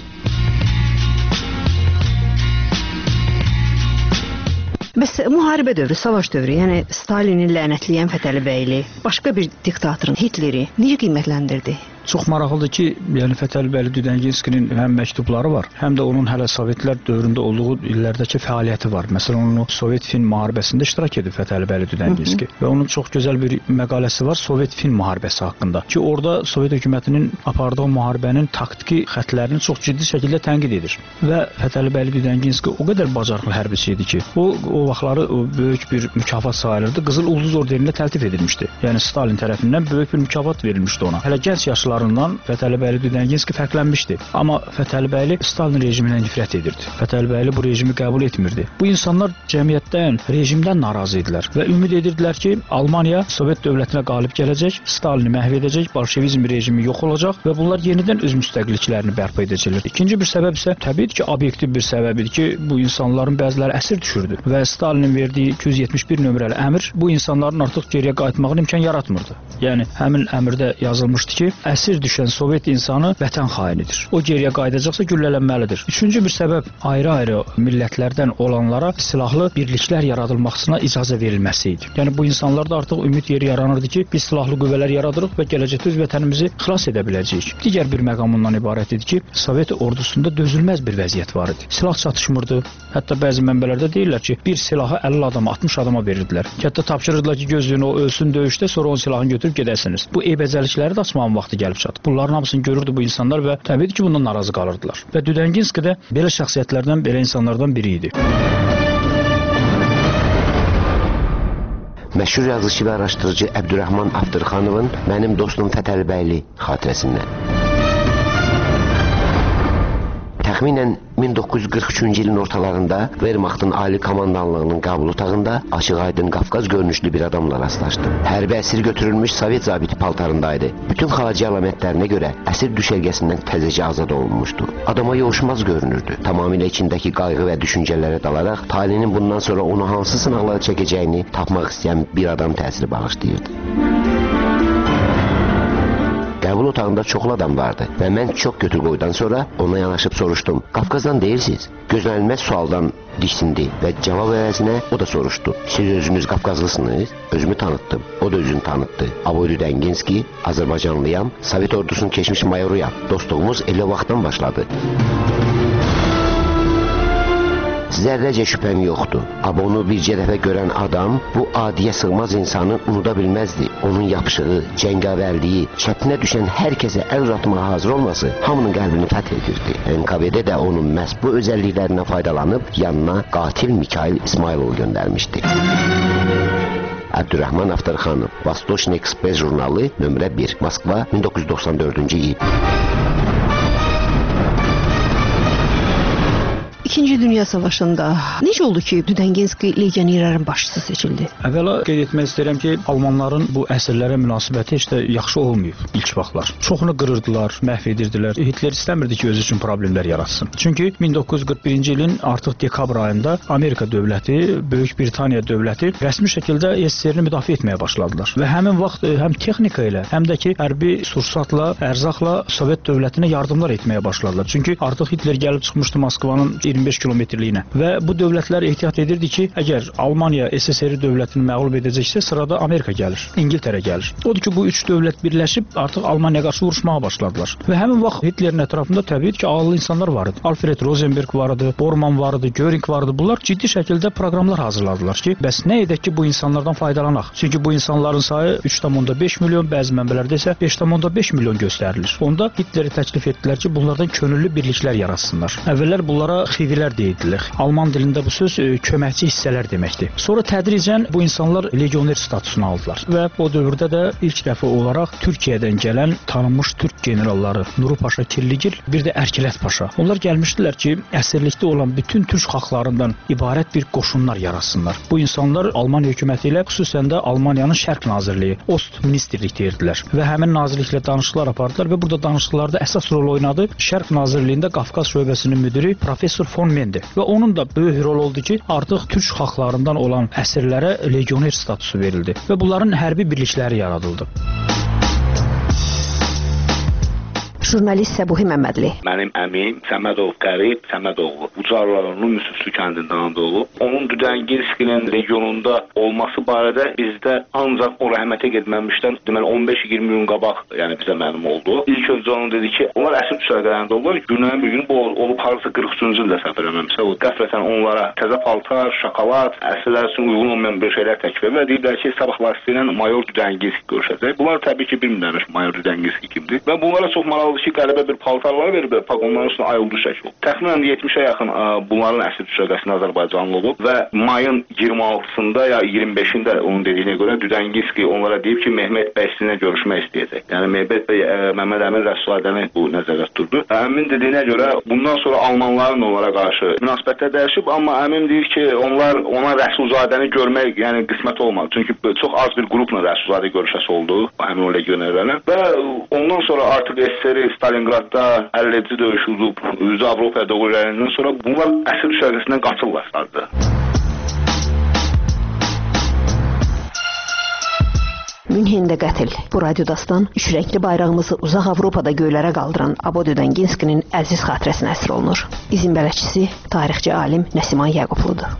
Bəs müharibə dövrü, savaş dövrü, yəni Stalini lənətləyən Fətəli bəyli, başqa bir diktatorun, Hitleri necə qiymətləndirdi? Çox maraqlıdır ki, yəni Fətəli bəyli Düdənginskinin həm məktubları var, həm də onun hələ Sovetlər dövründə olduğu illərdəki fəaliyyəti var. Məsələn, onun Sovet-Fin müharibəsində iştirak edib Fətəli bəyli Düdənginski və onun çox gözəl bir məqaləsi var Sovet-Fin müharibəsi haqqında ki, orada Sovet hökumətinin apardığı müharibənin taktiki xətlərini çox ciddi şəkildə tənqid edir və Fətəli bəyli Düdənginski o qədər bacarıqlı hərbiçi idi ki, o, o vaxtları o böyük bir mükafat sayılırdı, Qızıl Ulduz orderinə təltif edilmişdi. Yəni Stalin tərəfindən böyük bir mükafat verilmişdi ona. Hələ gənc yaşlarından Fətəli bəyli Düdənginski fərqlənmişdi. Amma Fətəli bəyli Stalin rejiminə nifrət edirdi. Fətəli bəyli bu rejimi qəbul etmirdi. Bu insanlar cəmiyyətdən, rejimdən narazı idilər və ümid edirdilər ki, Almaniya Sovet dövlətinə qalib gələcək, Stalini məhv edəcək, bolşevizm rejimi yox olacaq və bunlar yenidən öz müstəqilliklərini bərpa edəcəklər. İkinci bir səbəb isə təbii ki, obyektiv bir səbəbidir ki, bu insanların bəziləri əsir düşürdü və Stalinin verdiyi iki yüz yetmiş bir nömrəli əmr bu insanların artıq geriyə qayıtmağına imkan yaratmırdı. Yəni həmin əmrdə yazılmışdı ki, əsir düşən Sovet insanı vətən xainidir. O geriyə qayıdacaqsa güllələnməlidir. Üçüncü bir səbəb ayrı-ayrı millətlərdən olanlara silahlı birliklər yaradılmasına icazə verilməsi idi. Yəni bu insanlarda artıq ümid yeri yaranırdı ki, biz silahlı qüvvələr yaradırıq və gələcəkdə öz vətənimizi xilas edə biləcəyik. Digər bir məqam ondan ibarət idi ki, Sovet ordusunda dözülməz bir vəziyyət var idi. Silah çatışmırdı. Hətta bəzi mənbələrdə deyirlər ki, bir silahı əlli adama, altmış adama verirdilər. Hətta tapşırırdılar ki, gözlüyün o ölsün döyüşdə, sonra o silahını götürüb gedəsiniz. Bu eybəcərlikləri də açmağın vaxtı gəlib çatdı. Bunların hamısını görürdü bu insanlar və təbii ki, bundan narazı qalırdılar. Və Düdənginski də belə şəxsiyyətlərdən, belə insanlardan biri idi. Məşhur yazıcı və araşdırıcı Əbdürrəhman Abdırxanovun Mənim dostum Fətəli bəyli xatirəsindən. Təxminən min doqquz yüz qırx üçüncü ilin ortalarında Wehrmachtın ali komandanlığının qəbul otağında açıq-aydın Qafqaz görünüşlü bir adamla rastlaşdım. Hərbi əsir götürülmüş Sovet zabiti paltarındaydı. Bütün xarici əlamətlərinə görə əsir düşərgəsindən təzəcə azad olunmuşdu. Adama yovuşmaz görünürdü. Tamamilə içindəki qayğı və düşüncələrə dalaraq talinin bundan sonra onu hansı sınaqları çəkəcəyini tapmaq istəyən bir adam təsiri bağışlayırdı. Qəbul otağında çoxlu adam vardı və mən çox götür-qoydan sonra ona yanaşıb soruşdum. Qafqazdan deyirsiniz? Gözlənilməz sualdan diksindi və cavab əvəzinə o da soruşdu. Siz özünüz Qafqazlısınız? Özümü tanıtdım. O da özünü tanıtdı. Avoy Düdənginski, Azərbaycanlıyam, Sovet ordusunun keçmiş mayoruyam. Dostluğumuz elə vaxtdan başladı. Zərrəcə şübhəm yoxdur. Amma onu bircə dəfə görən adam bu adiyə sığmaz insanı unuda bilməzdi. Onun yapışığı, cəngavərliyi, çətinə düşən hər kəsə əl uzatmağa hazır olması hamının qəlbini fəth edirdi. N K V-də də onun məhz bu özəlliklərindən faydalanıb yanına qatil Mikhail İsmailov göndərmişdi. Əbdürrəhman Abdırxanov, Vostochny Express jurnalı, nömrə bir, Moskva, min doqquz yüz doxsan dördüncü il. İkinci Dünya Savaşında necə oldu ki, Düdənginski legionerlərin başçısı seçildi? Əvvəla qeyd etmək istəyirəm ki, Almanların bu əsirlərə münasibəti heç də yaxşı olmayıb ilk vaxtlar. Çoxunu qırırdılar, məhv edirdilər. Hitler istəmirdi ki, özü üçün problemlər yaratsın. Çünki min doqquz yüz qırx birinci ilin artıq dekabr ayında Amerika dövləti, Böyük Britaniya dövləti rəsmi şəkildə S S R-ni müdafiə etməyə başladılar. Və həmin vaxt həm texnika ilə, həm də ki, hərbi sursatla, ərzaqla Sovet dövlətinə yardımlar etməyə başladılar. Çünki artıq Hitler gəlib çıxmışdı Moskvanın iyirmi iyirmi beş kilometrliyinə. Və bu dövlətlər ehtiyat edirdi ki, əgər Almaniya S S R dövlətini məğlub edəcəksə, sırada Amerika gəlir, İngiltərə gəlir. Odur ki, bu üç dövlət birləşib artıq Almaniyaya qarşı vuruşmağa başladılar. Və həmin vaxt Hitlerin ətrafında təbii ki, ağıllı insanlar var idi. Alfred Rosenberg var idi, Bormann var idi, Göring var idi. Bunlar ciddi şəkildə proqramlar hazırladılar ki, bəs nə edək ki, bu insanlardan faydalanaq? Çünki bu insanların sayı üç tam beş milyon, bəzi mənbələrdə isə beş tam beş milyon göstərilir. Onda Hitleri təklif etdilər ki, bunlardan könüllü birliklər yaratsınlar. Əvvəllər bunlara xivilər deyirdilər. Alman dilində bu söz köməkçi hissələr deməkdir. Sonra tədricən bu insanlar legioner statusunu aldılar və o dövrdə də ilk dəfə olaraq Türkiyədən gələn tanınmış türk generalları Nuru Paşa Killigil, bir də Ərkilət Paşa. Onlar gəlmişdilər ki, əsirlikdə olan bütün türk xalqlarından ibarət bir qoşunlar yaratsınlar. Bu insanlar Almaniya hökuməti ilə, xüsusən də Almaniyanın Şərq Nazirliyi, Ost Ministerlik deyirdilər və həmin nazirliklə danışıqlar apardılar və burada danışıqlarda əsas rol oynadı Şərq Nazirliyində Qafqaz şöbəsinin müdiri professor Von Mende və onun da böyük rol oldu ki, artıq türk xalqlarından olan əsirlərə legioner statusu verildi və bunların hərbi birlikləri yaradıldı. Jurnalist Səbuhi Məmmədli. Mənim əmim Səmədov Qərib Səmədoğlu. Ucar rayonunun Müsüflü kəndində anadan olub. Onun Düdəngilskinin regionunda olması barədə bizdə ancaq o rəhmətə getməmişdən deməli on beş iyirmi gün qabaq, yəni bizə məlum oldu. İlk öncə onun dedi ki, onlar əsir düşərgələrində olurlar. Günlərin bir gün bu olub harasa qırx üçüncü ildə səhv eləmirəmsə, o qəflətən onlara təzə paltar, şokolad, əsirlər üçün uyğun olmayan bir şeylər təklif edir və deyirlər ki, sabahlar sizlə mayor Düdəngilsk görüşəcək. Bunlar təbii ki, bilmirlər mayor Düdəngilsk kimdir və bunlara çox maraqlı ki, qəribə bir paltarlar verib, pagonların üstünə ayıldı şəkil. Təxminən yetmişə yaxın ə, bunların əsir düşərgəsində Azərbaycanlı olub və mayın iyirmi altısında ya iyirmi beşində onun dediyinə görə Düdəngilski onlara deyib ki, Mehmet bəy sizinlə görüşmək istəyəcək. Yəni Mehmet bəy ə, Məmməd Əmin Rəsulzadəni bu nəzərdə tuturdu. Əmin dediyinə görə bundan sonra almanların onlara qarşı münasibətlər dəyişib, amma Əmin deyir ki, onlar ona Rəsulzadəni görmək yəni qismət olmadı. Çünki çox az bir qrupla Rəsulzadə görüşəsi oldu, həmin o legionerlərlə və ondan sonra artıq S S R Stalingradda əlli edici döyüş udub, üzü Avropaya doğru irəliləyəndən sonra bunlar əsir düşərgəsindən qaçırlar sardı. Münhendə qətl. Bu radiodastan üç rəngli bayrağımızı uzaq Avropada göylərə qaldıran Abo Düdəngilskinin əziz xatirəsinə əsr olunur. İzin bələdçisi tarixçi alim Nəsiman Yaqubludur.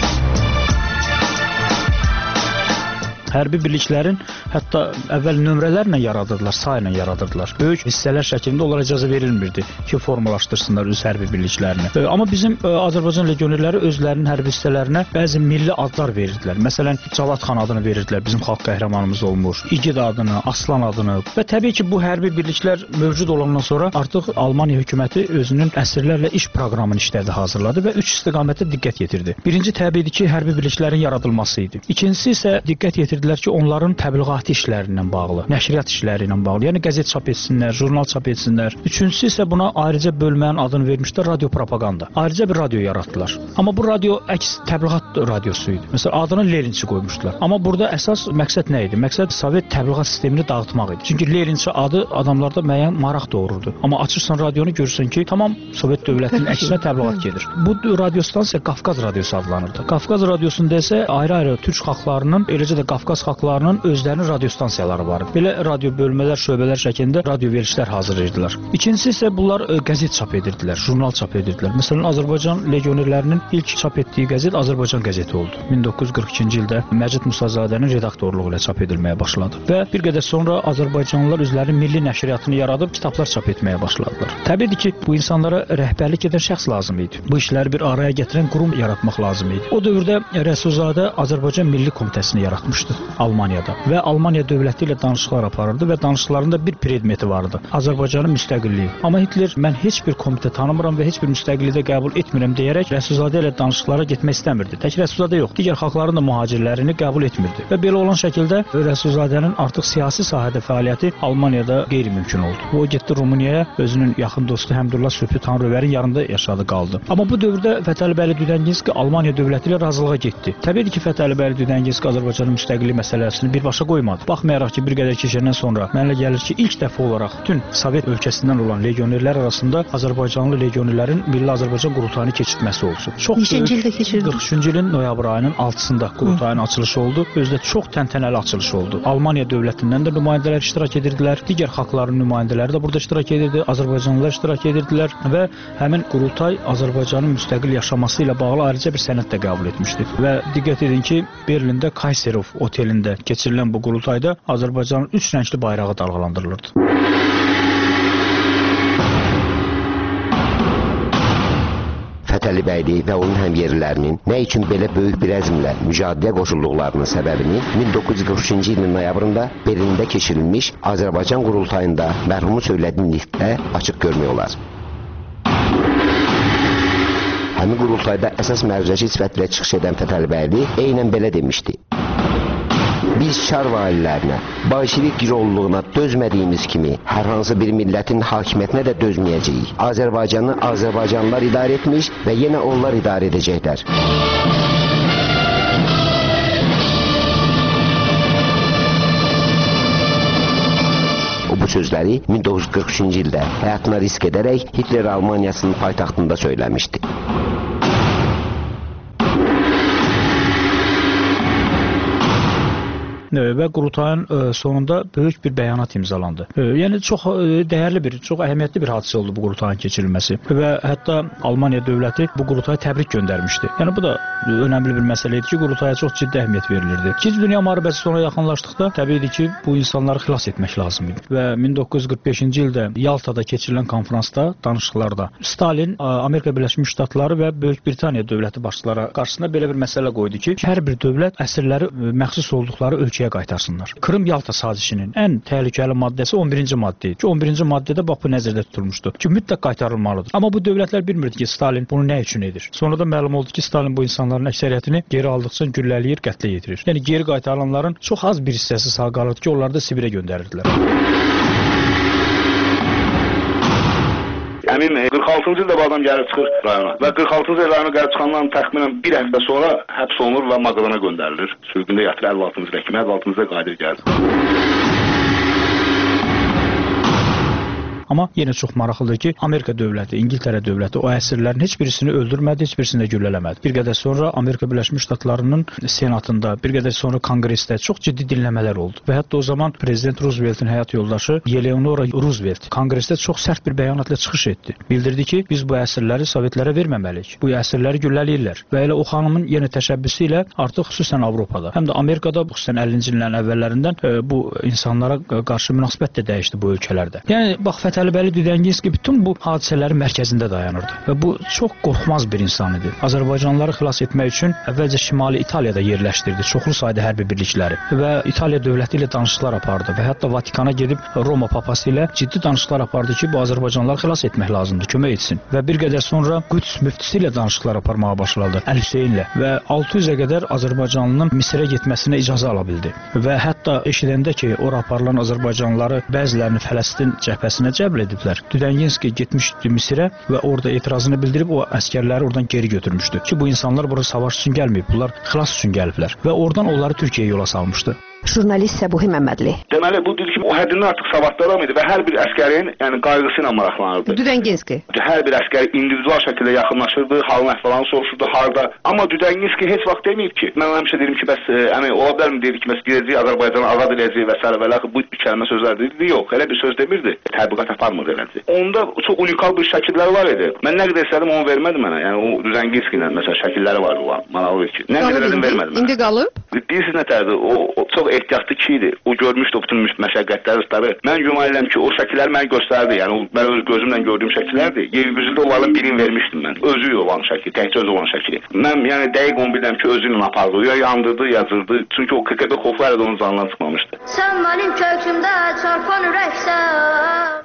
Hərbi birliklərin hətta əvvəl nömrələrlə yaradırdılar, sayla yaradırdılar. Böyük hissələr şəklində onlara icazə verilmirdi ki, formalaşdırsınlar öz hərbi birliklərini. E, amma bizim e, Azərbaycan legionerləri özlərinin hərbi hissələrinə bəzi milli adlar verirdilər. Məsələn, Cavad xan adını verirdilər, bizim xalq qəhrəmanımız olmuş, İgid adını, Aslan adını və təbii ki, bu hərbi birliklər mövcud olandan sonra artıq Almaniya hökuməti özünün əsirlərlə iş proqramını işlədi, hazırladı və üç istiqamətə diqqət yetirdi. Birinci təbiidir ki, hərbi birliklərin yaradılması idi. İkincisi isə diqqət yetirdi ki, onların təbliğatı işlərindən bağlı, nəşriyyat işləri ilə bağlı, yəni qəzet çap etsinlər, jurnal çap etsinlər. Üçüncüsü isə buna ayrıca bölmənin adını vermişlər, radio propaganda. Ayrıca bir radio yaratdılar. Amma bu radio əks təbliğat radiosu idi. Məsələn, adını Leninçi qoymuşdular. Amma burada əsas məqsəd nə idi? Məqsəd Sovet təbliğat sistemini dağıtmaq idi. Çünki Leninçi adı adamlarda müəyyən maraq doğururdu. Amma açırsan radionu görürsən ki, tamam Sovet dövlətinin əksinə təbliğat gedir. Bu radiostansiya Qafqaz radiosu adlanırdı. Qafqaz radiosunda isə ayrı-ayrı türk xalqlarının, eləcə də Qafqaz xalqlarının özlərinin radiostansiyaları var. Belə radio bölmələr, şöbələr şəklində radio verilişlər hazırlayırdılar. İkincisi isə bunlar ə, qəzet çap edirdilər, jurnal çap edirdilər. Məsələn, Azərbaycan legionerlərinin ilk çap etdiyi qəzet Azərbaycan qəzeti oldu. min doqquz yüz qırx ikinci ildə Məcid Musazadənin redaktorluğu ilə çap edilməyə başladı. Və bir qədər sonra Azərbaycanlılar özlərinin milli nəşriyyatını yaradıb kitablar çap etməyə başladılar. Təbiidir ki, bu insanlara rəhbərlik edən şəxs lazım idi. Bu işləri bir araya gətirən qurum yaratmaq lazım idi. O dövrdə Rəsulzadə Azərbaycan Milli Komitəsini yaratmışdı Almaniyada və Almaniya dövləti ilə danışıqlar aparırdı və danışıqlarında bir predmeti vardı: Azərbaycanın müstəqilliyi. Amma Hitler mən heç bir komitə tanımıram və heç bir müstəqilliyi qəbul etmirəm deyərək Rəsulzadə ilə danışıqlara getmək istəmirdi. Tək Rəsulzadə yox, digər xalqların da mühacirlərini qəbul etmirdi və belə olan şəkildə Rəsulzadənin artıq siyasi sahədə fəaliyyəti Almaniyada qeyri-mümkün oldu. O getdi Rumuniyaya, özünün yaxın dostu Həmdullah Sübhi Tanrıvərin yanında yaşadı, qaldı. Amma bu dövrdə Fətəli bəy Düdəngilski Almaniya dövləti ilə razılığa getdi. Təbii ki, Fətəli bəy Düdəngilski Azərbaycanın müstəqilliyi məsələsini birbaşa qoymadı. qoymadı. Baxmayaraq ki, bir qədər keçəndən sonra mənə gəlir ki, ilk dəfə olaraq bütün Sovet ölkəsindən olan legionerlər arasında Azərbaycanlı legionerlərin Milli Azərbaycan qurultayını keçirməsi olsun. Neçənci ildə keçirdi? qırx üçüncü ilin noyabr ayının altısında qurultayın açılışı oldu. Özü də çox təntənəli açılış oldu. Almaniya dövlətindən də nümayəndələr iştirak edirdilər. Digər xalqların nümayəndələri də burada iştirak edirdi. Azərbaycanlılar iştirak edirdilər və həmin qurultay Azərbaycanın müstəqil yaşaması ilə bağlı ayrıca bir sənəd də qəbul etmişdi. Və diqqət edin ki, Berlində Kayserov otelində keçirilən bu qurultayda Azərbaycanın üç rəngli bayrağı dalğalandırılırdı. Fətəli bəyli və onun həmyerlilərinin nə üçün belə böyük bir əzmlə mücadiləyə qoşulduqlarının səbəbini min doqquz yüz qırx üçüncü ilin noyabrında Berlində keçirilmiş Azərbaycan qurultayında mərhumun söylediyi nitqdə açıq görmək olar. Həmin qurultayda əsas məruzəçi sifətlə çıxış edən Fətəli bəyli eynən belə demişdi. Biz Çar valilərinə, Bolşevik girovluğuna dözmədiyimiz kimi hər hansı bir millətin hakimiyyətinə də dözməyəcəyik. Azərbaycanı Azərbaycanlılar idarə etmiş və yenə onlar idarə edəcəklər. O bu sözləri min doqquz yüz qırx üçüncü ildə həyatına risk edərək Hitler Almaniyasının paytaxtında söyləmişdi. Və qurultayın sonunda böyük bir bəyanat imzalandı. Yəni çox dəyərli bir, çox əhəmiyyətli bir hadisə oldu bu qurultayın keçirilməsi və hətta Almaniya dövləti bu qurultaya təbrik göndərmişdi. Yəni bu da önəmli bir məsələ idi ki, qurultaya çox ciddi əhəmiyyət verilirdi. İkinci Dünya müharibəsi sona yaxınlaşdıqda təbiidir ki, bu insanları xilas etmək lazım idi. Və min doqquz yüz qırx beşinci ildə Yaltada keçirilən konfransda, danışıqlarda Stalin Amerika Birləşmiş Ştatları və Böyük Britaniya dövləti başçıları qarşısına belə bir məsələ qoydu ki, hər bir dövlət əsirləri məxsus olduqları ölkəyə qaytarsınlar. Krım-Yalta sazişinin ən təhlükəli maddəsi on birinci maddə idi ki, on birinci maddədə bax bu nəzərdə tutulmuşdu ki, mütləq qaytarılmalıdır. Amma bu dövlətlər bilmirdi ki, Stalin bunu nə üçün edir. Sonra da məlum oldu ki, Stalin bu insanların əksəriyyətini geri aldıqca güllələyir, qətlə yetirir. Yəni geri qaytarılanların çox az bir hissəsi sağ qalırdı ki, onlar da Sibirə göndərirdilər. Həmin qırx altıncı ildə bu adam gəlib çıxır rayona və qırx altıncı il rayona gəlib çıxandan təxminən bir həftə sonra həbs olunur və Maqalana göndərilir. Sürgündə yatır əlli altıncı ildə kimi, əlli altıncı ildə qayıdır gəlir. Amma yenə çox maraqlıdır ki, Amerika dövləti, İngiltərə dövləti o əsirlərin heç birisini öldürmədi, heç birisini də güllələmədi. Bir qədər sonra Amerika Birləşmiş Ştatlarının senatında, bir qədər sonra konqresdə çox ciddi dinləmələr oldu. Və hətta o zaman Prezident Rooseveltin həyat yoldaşı Eleonora Roosevelt konqresdə çox sərt bir bəyanatla çıxış etdi. Bildirdi ki, biz bu əsirləri Sovetlərə verməməliyik. Bu əsirləri güllələyirlər. Və elə o xanımın yenə təşəbbüsü ilə artıq xüsusən Avropada, həm də Amerikada xüsusən əllinci illərin əvvəllərindən e, bu insanlara qarşı münasibət də dəyişdi bu ölkələrdə. Yəni bax Fətəli Düdənginski bütün bu hadisələrin mərkəzində dayanırdı və bu çox qorxmaz bir insan idi. Azərbaycanlıları xilas etmək üçün əvvəlcə Şimali İtaliyada yerləşdirdi çoxlu sayda hərbi birlikləri və İtaliya dövləti ilə danışıqlar apardı və hətta Vatikana gedib Roma papası ilə ciddi danışıqlar apardı ki, bu Azərbaycanlıları xilas etmək lazımdır, kömək etsin. Və bir qədər sonra Qüds müftisi ilə danışıqlar aparmağa başladı, Əl-Hüseynlə və altı yüzə qədər Azərbaycanlının Misirə getməsinə icazə ala bildi. Və hətta eşidəndə ki, ora aparılan Azərbaycanlıları bəzilərini Fələstin cəbhəsinə cəbhə ediblər. Düdənginski getmişdi Misirə və orada etirazını bildirib o əskərləri oradan geri götürmüşdü ki, bu insanlar bura savaş üçün gəlməyib, bunlar xilas üçün gəliblər və oradan onları Türkiyəyə yola salmışdı. Jurnalist Səbuhi Məmmədli. Deməli, bu dedi ki, o həddindən artıq savadlı adam idi və hər bir əskərin yəni, qayğısı ilə maraqlanırdı. Düdənginski. Hər bir əskər individual şəkildə yaxınlaşırdı, halın əhvalını soruşurdu, harda. Amma Düdənginski heç vaxt deməyib ki, mən həmişə dedim ki, bəs yəni, ola bilərmi deyir ki, bəs gedəcək Azərbaycanı azad edəcək və s. və l. Bu kəlmə sözlər dedi. Yox, elə bir söz demirdi. Tətbiqat aparmırdı elədi. Onda çox unikal bir şəkilləri var idi. Mən nə qədər istədim onu vermədi mənə. Yəni o Düdənginski ilə məsələn şəkilləri vardı olan. Maraqlı ki. Nə qədər dedim vermədi mənə. İndi qalıb? Deyirsiniz nətərdir? O, o çox ehtiyatlı kişi idi. O görmüşdü bütün məşəqqətləri. Mən güman edirəm ki, o şəkillər mənə göstərdi. Yəni o, mən öz gözümlə gördüyüm şəkillərdir. Yerüzündə onların birini vermişdim mən. Özü olan şəkil, təkcə özü olan şəkili. Mən yəni dəqiq onu bilirəm ki, özü ilə apardı. Ya yandırdı, yazırdı. Çünki o K G B xofları da onun canından çıxmamışdı. Sən mənim kökümdə çarpan ürəksən.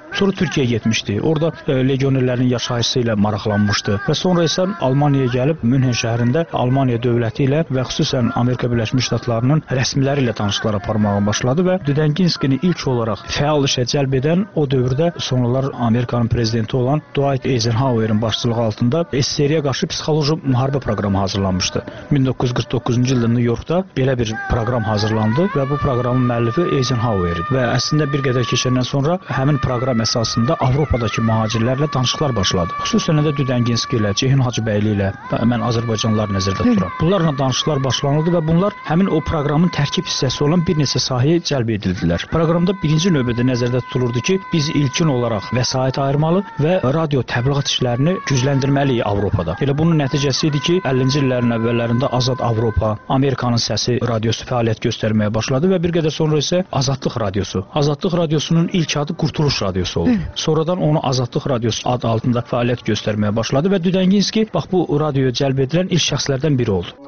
Sonra Türkiyəyə getmişdi. Orada e, legionerlərin yaşayışı ilə maraqlanmışdı və sonra isə Almaniyaya gəlib Münhen şəhərində Almaniya dövləti ilə və xüsusən Amerika Birləşmiş Ştatlarının rəsmiləri ilə danışıqlar aparmağa başladı və Düdənginskini ilk olaraq fəal işə cəlb edən o dövrdə sonralar Amerikanın prezidenti olan Dwight Eisenhower'in başçılığı altında S S R-yə qarşı psixoloji müharibə proqramı hazırlanmışdı. min doqquz yüz qırx doqquzuncu ildə New Yorkda belə bir proqram hazırlandı və bu proqramın müəllifi Eisenhower idi və əslində bir qədər keçəndən sonra həmin proqram əsasında Avropadakı mühacirlərlə danışıqlar başladı. Xüsusən də Düdənginski ilə, Ceyhun Hacıbəyli ilə, mən Azərbaycanlıları nəzərdə tuturam. Bunlarla danışıqlar başlanıldı və bunlar həmin o proqramın tərkib hissəsi olan bir neçə sahəyə cəlb edildilər. Proqramda birinci növbədə nəzərdə tutulurdu ki, biz ilkin olaraq vəsait ayırmalı və radio təbliğat işlərini gücləndirməliyik Avropada. Elə bunun nəticəsi idi ki, əllinci illərin əvvəllərində Azad Avropa, Amerikanın səsi radiosu fəaliyyət göstərməyə başladı və bir qədər sonra isə Azadlıq radiosu. Azadlıq radiosunun ilk adı Qurtuluş radiosu oldu. Sonradan onu Azadlıq radiosu adı altında fəaliyyət göstərməyə başladı və Düdənginski bax bu radioya cəlb edilən ilk şəxslərdən biri oldu.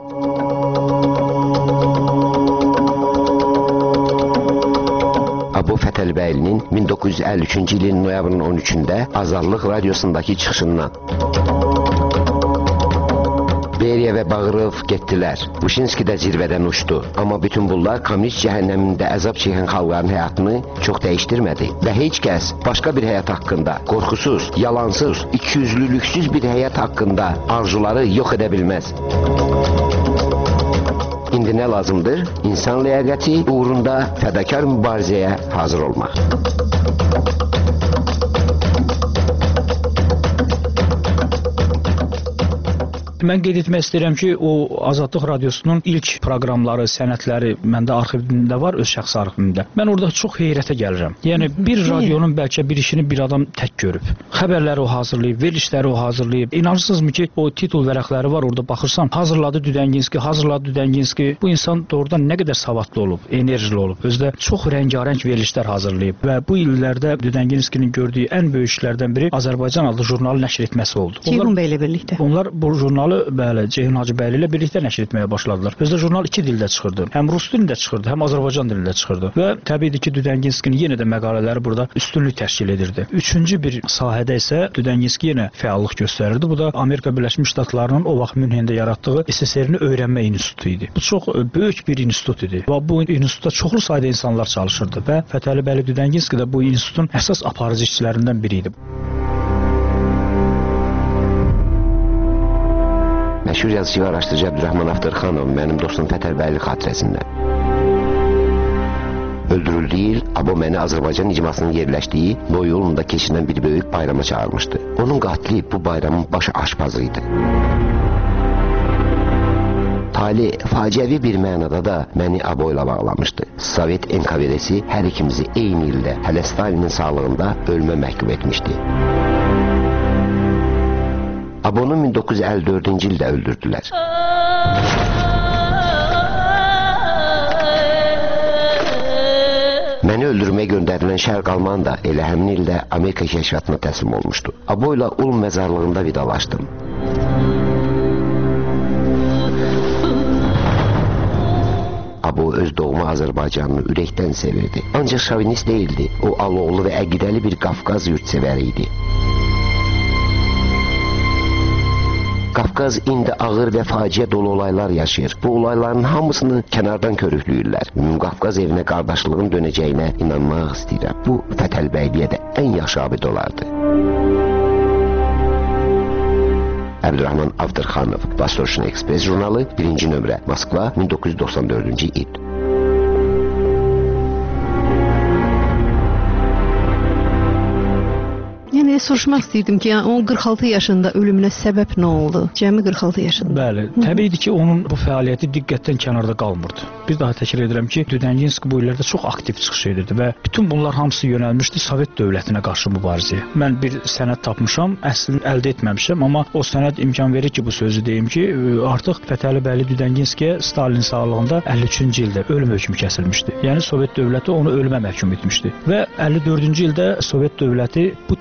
Abo Fətəlbəylinin min doqquz yüz əlli üçüncü ilin noyabrın on üçündə Azadlıq radiosundakı çıxışından Beriya və Bağırov getdilər. Vışinski də zirvədən uçdu. Amma bütün bunlar kommunist cəhənnəmində əzab çəkən xalqların həyatını çox dəyişdirmədi. Və heç kəs başqa bir həyat haqqında, qorxusuz, yalansız, ikiyüzlülüksüz bir həyat haqqında arzuları yox edə bilməz. İndi nə lazımdır? İnsan ləyaqəti uğrunda fədakar mübarizəyə hazır olmaq. Mən qeyd etmək istəyirəm ki, o Azadlıq radiosunun ilk proqramları, sənədləri məndə arxivimdə var, öz şəxsi arxivimdə. Mən orada çox heyrətə gəlirəm. Yəni bir radionun bəlkə bir işini bir adam tək görüb. Xəbərləri o hazırlayıb, verilişləri o hazırlayıb. İnanırsınızmı ki, o titul vərəqləri var, orada baxırsan, hazırladı Düdənginski, hazırladı Düdənginski. Bu insan doğrudan nə qədər savadlı olub, enerjili olub. Özdə çox rəngarəng verilişlər hazırlayıb və bu illərdə Düdənginskinin gördüyü ən böyük işlərdən biri Azərbaycan adlı jurnalı nəşr etməsi oldu. Ceyhun bəylə birlikdə. Onlar bu jurnalı bəli, Ceyhun Hacıbəyli ilə birlikdə nəşr etməyə başladılar. Özdə jurnal iki dildə çıxırdı. Həm rus dilində çıxırdı, həm Azərbaycan dilində çıxırdı. Və təbii ki, Düdənginskinin yenə də məqalələri burada üstünlük təşkil edirdi. Üçüncü bir sahədə isə Düdənginski yenə fəallıq göstərirdi. Bu da Amerika Birləşmiş Ştatlarının o vaxt Münhendə yaratdığı S S R-ni öyrənmə institutu idi. Bu çox böyük bir institut idi. Və bu institutda çoxlu sayda insanlar çalışırdı və Fətəli bəy Düdənginski də bu institutun əsas aparıcı işçilərindən biri idi. Məşhur yazıcı və araşdırıcı Əbdürrəhman Avdırxanov mənim dostum Fətəlbəyli xatirəsində. Öldürüldüyü il Abo məni Azərbaycan icmasının yerləşdiyi Noy yolunda keçirilən bir böyük bayrama çağırmışdı. Onun qatili bu bayramın baş aşpazı idi. Tali faciəvi bir mənada da məni Abo ilə bağlamışdı. Sovet N K V D-si hər ikimizi eyni ildə hələ Stalinin sağlığında ölmə məhkum etmişdi. Abonu min doqquz yüz əlli dördüncü ildə öldürdülər. Məni öldürməyə göndərilən Şərq Alman da elə həmin ildə Amerika kəşfiyyatına təslim olmuşdu. Abo ilə Ulm məzarlığında vidalaşdım. Abo öz doğma Azərbaycanını ürəkdən sevirdi. Ancaq şovinist deyildi. O aloğlu və əqidəli bir Qafqaz yurtsevəri idi. Qafqaz indi ağır və faciə dolu olaylar yaşayır. Bu olayların hamısını kənardan körükləyirlər. Ümumqafqaz evinə qardaşlığın dönəcəyinə inanmaq istəyirəm. Bu Fətəlbəyliyə də ən yaxşı abid olardı. Əbdürrəhman Avdırxanov, Vostorchny Express jurnalı, birinci nömrə, Moskva, min doqquz yüz doxsan dördüncü il. Yəni soruşmaq istəyirdim ki, yəni, onun qırx altı yaşında ölümünə səbəb nə oldu? Cəmi qırx altı yaşında. Bəli, təbiidir ki, onun bu fəaliyyəti diqqətdən kənarda qalmırdı. Bir daha təkrar edirəm ki, Düdənginski bu illərdə çox aktiv çıxış edirdi və bütün bunlar hamısı yönəlmişdi Sovet dövlətinə qarşı mübarizəyə. Mən bir sənəd tapmışam, əslini əldə etməmişəm, amma o sənəd imkan verir ki, bu sözü deyim ki, artıq Fətəli bəy Düdənginskiyə Stalin sağlığında əlli üçüncü ildə ölüm hökmü kəsilmişdi. Yəni Sovet dövləti onu ölümə məhkum etmişdi və əlli dördüncü ildə Sovet dövləti bu tipli insan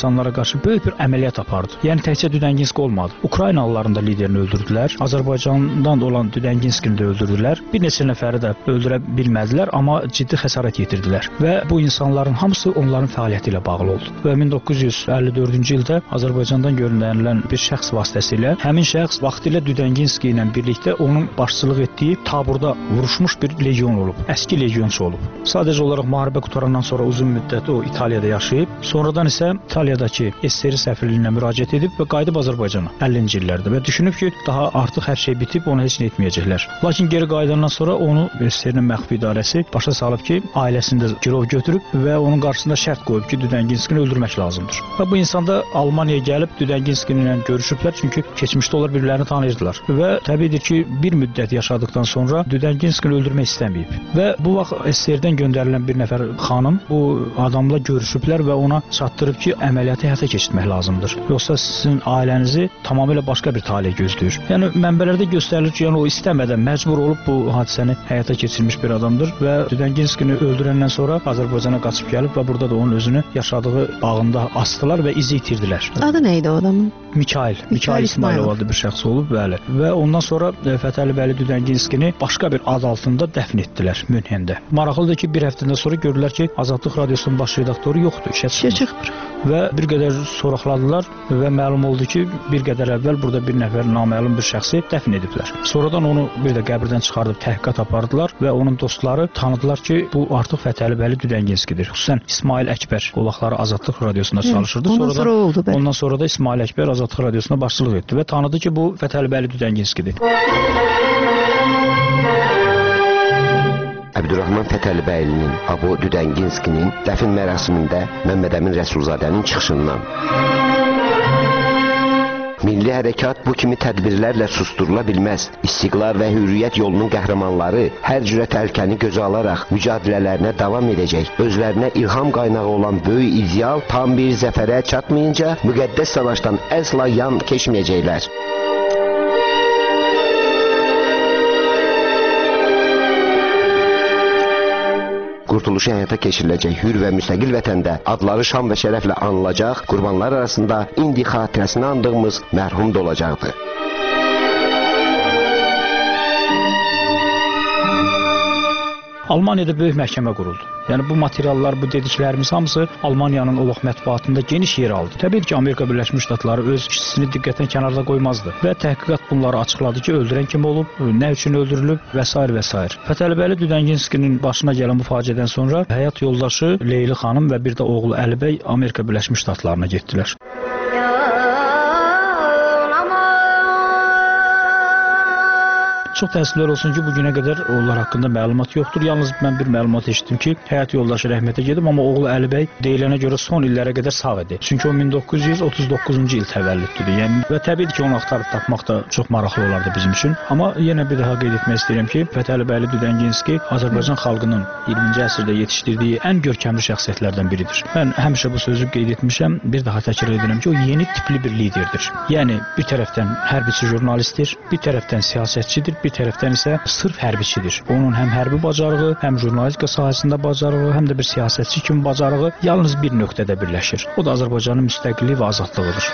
insanlara qarşı böyük bir əməliyyat apardı. Yəni təkcə Düdənginski olmadı. Ukraynalıların da liderini öldürdülər. Azərbaycandan olan Düdənginskini də öldürdülər. Bir neçə nəfəri də öldürə bilmədilər, amma ciddi xəsarət yetirdilər. Və bu insanların hamısı onların fəaliyyəti ilə bağlı oldu. Və min doqquz yüz əlli dördüncü ildə Azərbaycandan göndərilən bir şəxs vasitəsilə həmin şəxs vaxtilə Düdənginski ilə birlikdə onun başçılıq etdiyi taburda vuruşmuş bir legion olub. Əski legionçu olub. Sadəcə olaraq müharibə qutarandan sonra uzun müddət o İtaliyada yaşayıb. Sonradan isə İtaliyadakı S S R səfirliyinə müraciət edib və qayıdıb Azərbaycana əllinci illərdə və düşünüb ki, daha artıq hər şey bitib, onu heç nə etməyəcəklər. Lakin geri qayıdandan sonra onu S S R-in məxfi idarəsi başa salıb ki, ailəsini də girov götürüb və onun qarşısında şərt qoyub ki, Düdənginskini öldürmək lazımdır. Və bu insan da Almaniyaya gəlib Düdənginskini ilə görüşüblər, çünki keçmişdə onlar bir-birlərini tanıyırdılar. Və təbiidir ki, bir müddət yaşadıktan sonra Düdənginskini öldürmək istəməyib. Və bu vaxt S S R-dən göndərilən bir nəfər xanım bu adamla görüşüblər və ona çatdırıb ki, əməliyyatı həyata keçirmək lazımdır. Yoxsa sizin ailənizi tamamilə başqa bir talih gözləyir. Yəni mənbələrdə göstərilir ki, yəni o istəmədən məcbur olub bu hadisəni həyata keçirmiş bir adamdır və Düdənginskini öldürəndən sonra Azərbaycana qaçıb gəlib və burada da onun özünü yaşadığı bağında asdılar və izi itirdilər. Adı nə idi o adamın? Mikail. Mikail İsmailov adlı bir şəxs olub, bəli. Və ondan sonra Fətəli bəli Düdənginskini başqa bir ad altında dəfn etdilər Münhendə. Maraqlıdır ki, bir həftədən sonra gördülər ki, Azadlıq Radiosunun baş redaktoru yoxdur, işə çıxmır. Və bir qədər soraqladılar və məlum oldu ki, bir qədər əvvəl burada bir nəfər naməlum bir şəxsi dəfn ediblər. Sonradan onu bir də qəbirdən çıxardıb təhqiqat apardılar və onun dostları tanıdılar ki, bu artıq Fətəli bəli Düdənginskidir. Xüsusən İsmail Əkbər o vaxtları Azadlıq Radiosunda çalışırdı. Ondan sonra oldu. Ondan sonra da İsmail Əkbər Azadlıq Radiosuna başçılıq etdi və tanıdı ki, bu Fətəli bəli Düdənginskidir. Əbdürrahman Fətəlibəylinin Abo Düdənginskinin dəfn mərasimində Məmməd Əmin Rəsulzadənin çıxışından. Milli hərəkat bu kimi tədbirlərlə susturula bilməz. İstiqlal və hürriyyət yolunun qəhrəmanları hər cürə təhlükəni gözə alaraq mücadilələrinə davam edəcək. Özlərinə ilham qaynağı olan böyük ideal tam bir zəfərə çatmayınca müqəddəs savaşdan əsla yan keçməyəcəklər. Qurtuluşu həyata keçiriləcək hür və müstəqil vətəndə adları şan və şərəflə anılacaq, qurbanlar arasında indi xatirəsini andığımız mərhum da olacaqdır. Almaniyada böyük məhkəmə quruldu. Yəni bu materiallar, bu dediklərimiz hamısı Almaniyanın o vaxt mətbuatında geniş yer aldı. Təbii ki, Amerika Birləşmiş Ştatları öz işçisini diqqətdən kənarda qoymazdı və təhqiqat bunları açıqladı ki, öldürən kim olub, nə üçün öldürülüb və s. və s. Fətəlibəli Düdənginskinin başına gələn bu faciədən sonra həyat yoldaşı Leyli xanım və bir də oğlu Əlibəy Amerika Birləşmiş Ştatlarına getdilər. Çox təəssüflər olsun ki, bugünə qədər onlar haqqında məlumat yoxdur. Yalnız mən bir məlumat eşitdim ki, həyat yoldaşı rəhmətə gedib, amma oğlu Əlibəy deyilənə görə son illərə qədər sağ idi. Çünki o min doqquz yüz otuz doqquzuncu il təvəllüddür. Yəni və təbii ki, onu axtarıb tapmaq da çox maraqlı olardı bizim üçün. Amma yenə bir daha qeyd etmək istəyirəm ki, Fətəlibəli Düdənginski Azərbaycan xalqının iyirminci əsrdə yetişdirdiyi ən görkəmli şəxsiyyətlərdən biridir. Mən həmişə bu sözü qeyd etmişəm, bir daha təkrar edirəm ki, o yeni tipli bir liderdir. Yəni bir tərəfdən hərbiçi jurnalistdir, bir tərəfdən siyasətçidir, bir tərəfdən isə sırf hərbiçidir. Onun həm hərbi bacarığı, həm jurnalistika sahəsində bacarığı, həm də bir siyasətçi kimi bacarığı yalnız bir nöqtədə birləşir. O da Azərbaycanın müstəqilliyi və azadlığıdır.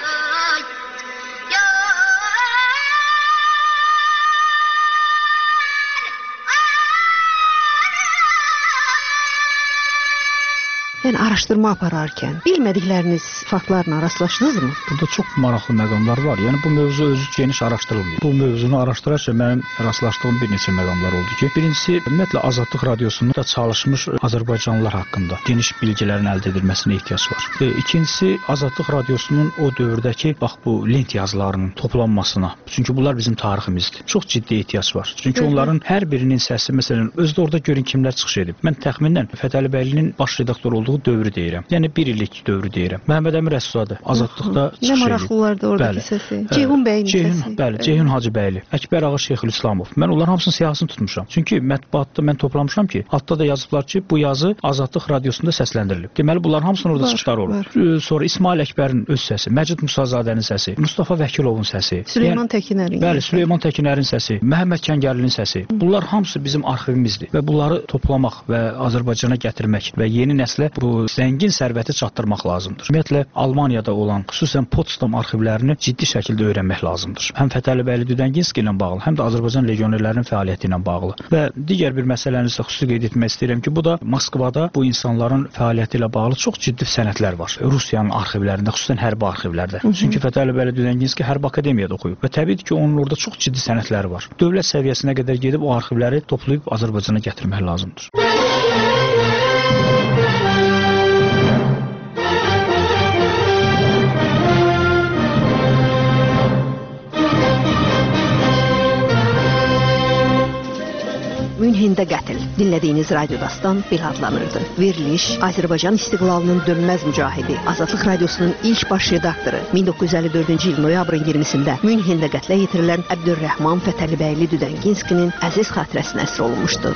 Yəni araşdırma apararkən bilmədikləriniz faktlarla rastlaşdınızmı? Burada çox maraqlı məqamlar var. Yəni bu mövzu özü geniş araşdırılmır. Bu mövzunu araşdırarkən mənim rastlaşdığım bir neçə məqamlar oldu ki, birincisi ümumiyyətlə Azadlıq Radiosunda çalışmış Azərbaycanlılar haqqında geniş bilgilərin əldə edilməsinə ehtiyac var. E, ikincisi Azadlıq Radiosunun o dövrdəki bax bu lent yazılarının toplanmasına. Çünki bunlar bizim tariximizdir. Çox ciddi ehtiyac var. Çünki Hı -hı. onların hər birinin səsi məsələn özdə orada görün kimlər çıxış edib. Mən təxminən Fətəlibəylinin baş redaktor olduğu dövrü deyirəm. Yəni bir illik dövrü deyirəm. Məhəmməd Əmin Rəsulzadə Azadlıqda çıxış edib. Nə maraqlılardı oradakı səsi. Ceyhun bəyin Ceyhun, səsi. Bəli, Ceyhun Hacıbəyli, Əkbər Ağa Şeyxülislamov. Mən onların hamısının siyahısını tutmuşam. Çünki mətbuatda mən toplamışam ki, altda da yazıblar ki, bu yazı Azadlıq Radiosunda səsləndirilib. Deməli bunların hamısının orada çıxışları olur. Sonra İsmail Əkbərin öz səsi, Məcid Musazadənin səsi, Mustafa Vəkilovun səsi, Süleyman Təkinərin. Bəli, Süleyman Təkinərin səsi, Məhəmməd Kəngərlinin səsi. Bunlar hamısı bizim arxivimizdir və bunları toplamaq və Azərbaycana gətirmək və yeni nəslə bu zəngin sərvəti çatdırmaq lazımdır. Ümumiyyətlə, Almaniyada olan, xüsusən Potsdam arxivlərini ciddi şəkildə öyrənmək lazımdır. Həm Fətəli bəyli Düdənginski ilə bağlı, həm də Azərbaycan legionerlərinin fəaliyyəti ilə bağlı. Və digər bir məsələni isə xüsusi qeyd etmək istəyirəm ki, bu da Moskvada bu insanların fəaliyyəti ilə bağlı çox ciddi sənədlər var. Rusiyanın arxivlərində, xüsusən hərbi arxivlərdə. Hı -hı. Çünki Fətəli bəyli Düdənginski hərbi akademiyada oxuyub və təbii ki, onun orada çox ciddi sənədləri var. Dövlət səviyyəsinə qədər gedib o arxivləri toplayıb Azərbaycana gətirmək lazımdır. Münhində qətl. Dinlədiyiniz Radio Dastan belə adlanırdı. Veriliş Azərbaycan istiqlalının dönməz mücahidi, Azadlıq Radiosunun ilk baş redaktoru min doqquz yüz əlli dördüncü il noyabrın iyirmisində Münhində qətlə yetirilən Əbdürrəhman Fətəlibəyli Düdənginskinin əziz xatirəsinə əsr olunmuşdu.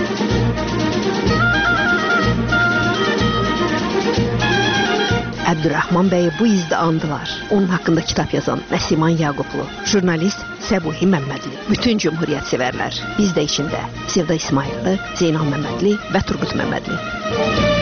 Əbdürrəhman bəyi bu izdə andılar. Onun haqqında kitab yazan Nəsiman Yaqublu, jurnalist Səbuhi Məmmədli, bütün cümhuriyyət sevərlər, biz də içində Sevda İsmayıllı, Zeynal Məmmədli və Turqut Məmmədli.